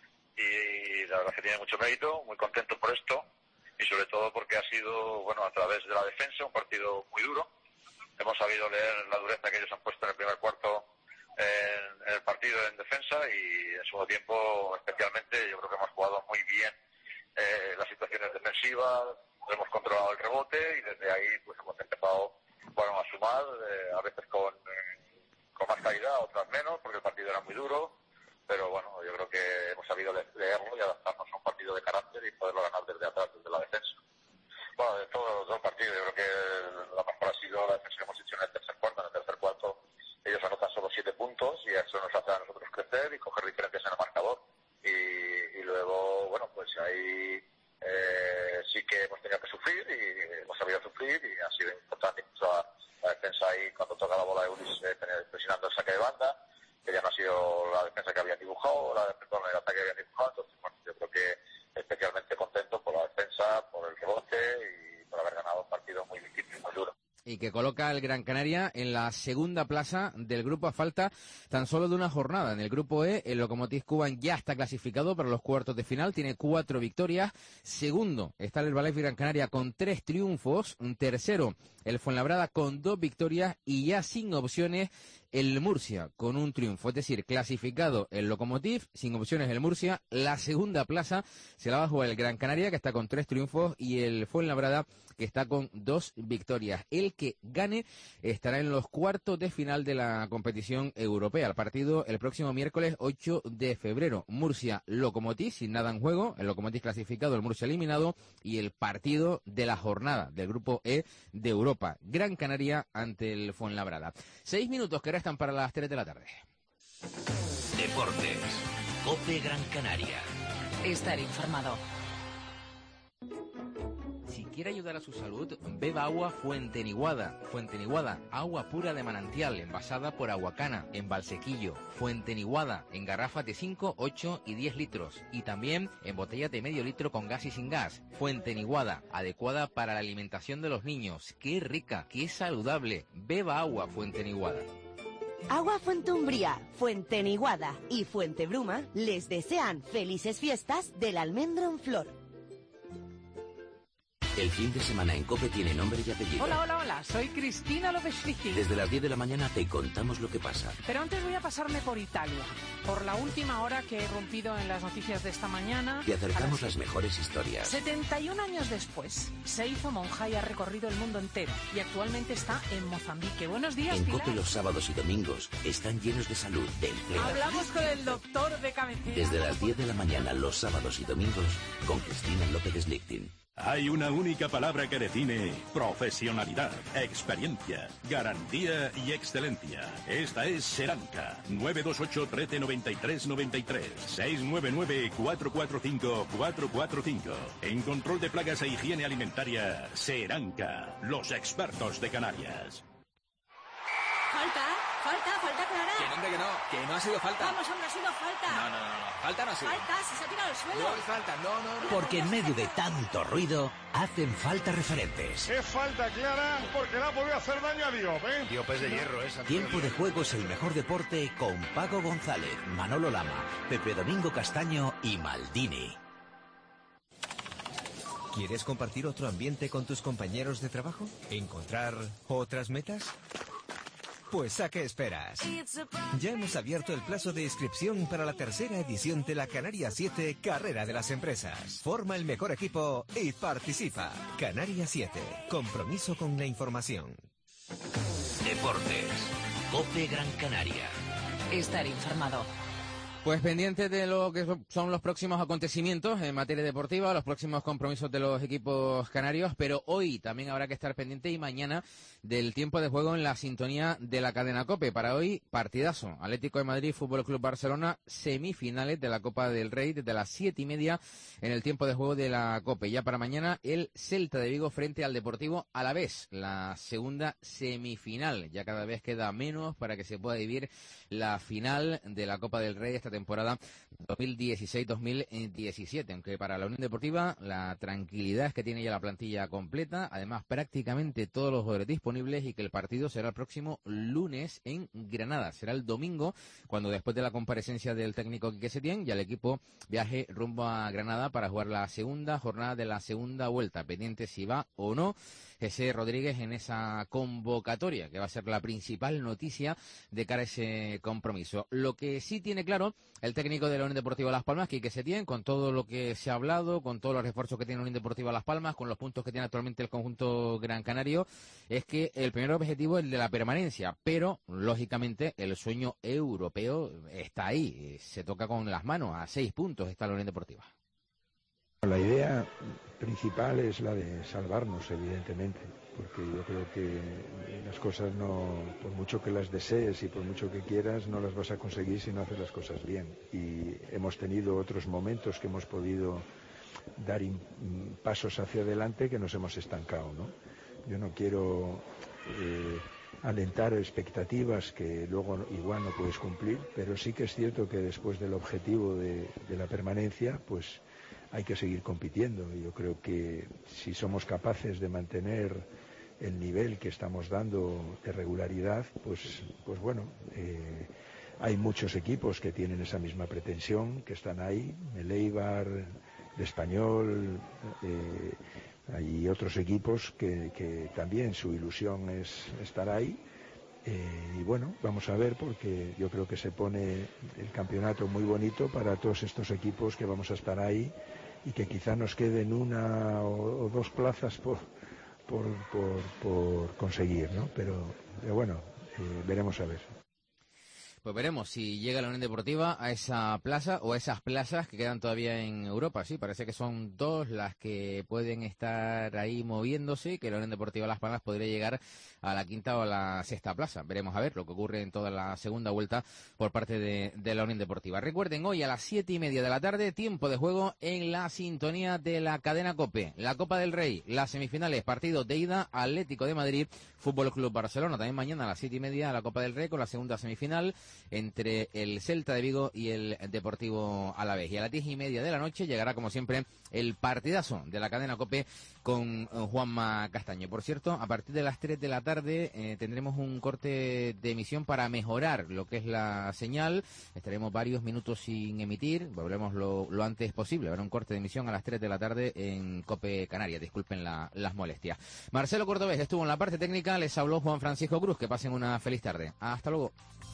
y la verdad es que tiene mucho mérito, muy contento por esto y sobre todo porque ha sido, bueno, a través de la defensa, un partido muy duro. Hemos sabido leer la dureza que ellos han puesto en el primer cuarto en, en el partido en defensa y en segundo tiempo especialmente yo creo que hemos jugado muy bien eh, las situaciones defensivas, hemos controlado el rebote y desde ahí pues hemos empezado, bueno, a sumar, eh, a veces con, eh, con más calidad, otras menos, porque el partido era muy duro, pero bueno, yo creo que hemos sabido leerlo y adaptarnos a un partido de carácter y poderlo ganar desde atrás, desde la defensa. Bueno, de todos los dos partidos, yo creo que la mejor ha sido la defensa que hemos hecho en el tercer cuarto. En el tercer cuarto ellos anotan solo siete puntos y eso nos hace a nosotros crecer y coger diferencias en el marcador. Y, y luego, bueno, pues ahí eh, sí que hemos tenido que sufrir y hemos sabido sufrir y ha sido importante incluso la, la defensa ahí cuando toca la bola de Ulis eh, presionando el saque de banda, que ya no ha sido la defensa que habían dibujado, la defensa el ataque que habían dibujado. Entonces, bueno, yo creo que especialmente contento por la defensa, por el rebote y por haber ganado un partido muy difícil, muy duro. Y que coloca al Gran Canaria en la segunda plaza del grupo a falta tan solo de una jornada. En el grupo E, el Lokomotiv Kuban ya está clasificado para los cuartos de final, tiene cuatro victorias. Segundo está el Herbalife Gran Canaria con tres triunfos. Un tercero, el Fuenlabrada con dos victorias y ya sin opciones el Murcia con un triunfo, es decir, clasificado el Lokomotiv, sin opciones el Murcia. La segunda plaza se la va a jugar el Gran Canaria, que está con tres triunfos, y el Fuenlabrada, que está con dos victorias. El que gane estará en los cuartos de final de la competición europea. El partido el próximo miércoles ocho de febrero. Murcia-Lokomotiv, sin nada en juego. El Lokomotiv clasificado, el Murcia eliminado. Y el partido de la jornada del grupo E de Europa. Gran Canaria ante el Fuenlabrada. Seis minutos que restan para las tres de la tarde. Deportes. COPE Gran Canaria. Estar informado. Si quiere ayudar a su salud, beba agua Fuente Niguada. Fuente Niguada, agua pura de manantial, envasada por Aguacana, en Valsequillo. Fuente Niguada, en garrafas de cinco, ocho y diez litros. Y también en botellas de medio litro con gas y sin gas. Fuente Niguada, adecuada para la alimentación de los niños. ¡Qué rica! ¡Qué saludable! Beba agua Fuente Niguada. Agua Fuente Umbría, Fuente Niguada y Fuente Bruma les desean felices fiestas del almendro en flor. El fin de semana en COPE tiene nombre y apellido. Hola, hola, hola, soy Cristina López-Schlichting. Desde las diez de la mañana te contamos lo que pasa. Pero antes voy a pasarme por Italia, por la última hora que he rompido en las noticias de esta mañana. Te acercamos las mejores historias. setenta y un años después, se hizo monja y ha recorrido el mundo entero. Y actualmente está en Mozambique. Buenos días, En Pilar. COPE los sábados y domingos están llenos de salud, de empleo. Hablamos con el doctor de cabecera. Desde las diez de la mañana los sábados y domingos con Cristina López-Schlichting. Hay una única palabra que define profesionalidad, experiencia, garantía y excelencia. Esta es Seranca. nueve dos ocho, uno tres, nueve tres, nueve tres. seis nueve nueve, cuatro cuatro cinco, cuatro cuatro cinco. En control de plagas e higiene alimentaria, Seranca. Los expertos de Canarias. Falta, falta, falta clara. Que no, hombre, que no, que no ha sido falta. Vamos, hombre, ha sido falta. No, no, no, no. Falta no ha sido. Falta, si se ha tirado al suelo. No es falta, no, no, no. Porque en medio de tanto ruido hacen falta referentes. Es falta clara porque le ha podido hacer daño a Diop, ¿eh? Diop es de hierro, esa. Tiempo de juego es el mejor deporte con Paco González, Manolo Lama, Pepe Domingo Castaño y Maldini. ¿Quieres compartir otro ambiente con tus compañeros de trabajo? ¿Encontrar otras metas? Pues ¿a qué esperas? Ya hemos abierto el plazo de inscripción para la tercera edición de la Canarias siete Carrera de las Empresas. Forma el mejor equipo y participa. Canarias siete. Compromiso con la información. Deportes. COPE Gran Canaria. Estar informado. Pues pendiente de lo que son los próximos acontecimientos en materia deportiva, los próximos compromisos de los equipos canarios, pero hoy también habrá que estar pendiente y mañana del tiempo de juego en la sintonía de la cadena COPE. Para hoy, partidazo. Atlético de Madrid, Fútbol Club Barcelona, semifinales de la Copa del Rey desde las siete y media en el tiempo de juego de la COPE. Ya para mañana, el Celta de Vigo frente al Deportivo Alavés, la segunda semifinal. Ya cada vez queda menos para que se pueda vivir la final de la Copa del Rey esta temporada dos mil dieciséis dos mil diecisiete, aunque para la Unión Deportiva la tranquilidad es que tiene ya la plantilla completa, además prácticamente todos los jugadores disponibles, y que el partido será el próximo lunes en Granada. Será el domingo cuando, después de la comparecencia del técnico Quique Setién, ya el equipo viaje rumbo a Granada para jugar la segunda jornada de la segunda vuelta, pendiente si va o no José Rodríguez en esa convocatoria, que va a ser la principal noticia de cara a ese compromiso. Lo que sí tiene claro el técnico de la Unión Deportiva Las Palmas, Quique Setién, con todo lo que se ha hablado, con todos los refuerzos que tiene la Unión Deportiva Las Palmas, con los puntos que tiene actualmente el conjunto gran canario, es que el primer objetivo es el de la permanencia, pero lógicamente el sueño europeo está ahí, se toca con las manos, a seis puntos está la Unión Deportiva. La idea principal es la de salvarnos, evidentemente, porque yo creo que las cosas no, por mucho que las desees y por mucho que quieras, no las vas a conseguir si no haces las cosas bien. Y hemos tenido otros momentos que hemos podido dar in, pasos hacia adelante que nos hemos estancado, ¿no? Yo no quiero eh, alentar expectativas que luego igual no puedes cumplir, pero sí que es cierto que después del objetivo de, de la permanencia, pues hay que seguir compitiendo. Yo creo que si somos capaces de mantener el nivel que estamos dando de regularidad, pues, pues bueno, eh, hay muchos equipos que tienen esa misma pretensión, que están ahí, el Eibar, el Español, eh, hay otros equipos que, que también su ilusión es estar ahí, Eh, y bueno, vamos a ver, porque yo creo que se pone el campeonato muy bonito para todos estos equipos que vamos a estar ahí y que quizá nos queden una o, o dos plazas por, por, por, por conseguir, ¿no? Pero, pero bueno, eh, veremos a ver. Pues veremos si llega la Unión Deportiva a esa plaza o a esas plazas que quedan todavía en Europa. Sí, parece que son dos las que pueden estar ahí moviéndose y que la Unión Deportiva Las Palmas podría llegar a la quinta o a la sexta plaza. Veremos a ver lo que ocurre en toda la segunda vuelta por parte de, de la Unión Deportiva. Recuerden, hoy a las siete y media de la tarde, tiempo de juego en la sintonía de la cadena COPE. La Copa del Rey, las semifinales, partido de ida, Atlético de Madrid, Fútbol Club Barcelona. También mañana a las siete y media la Copa del Rey con la segunda semifinal entre el Celta de Vigo y el Deportivo Alavés. Y a las diez y media de la noche llegará, como siempre, el partidazo de la cadena COPE con Juanma Castaño. Por cierto, a partir de las tres de la tarde eh, tendremos un corte de emisión para mejorar lo que es la señal. Estaremos varios minutos sin emitir, volveremos lo, lo antes posible. Habrá un corte de emisión a las tres de la tarde en COPE Canarias. Disculpen la, las molestias. Marcelo Cordobés estuvo en la parte técnica, les habló Juan Francisco Cruz. Que pasen una feliz tarde. Hasta luego.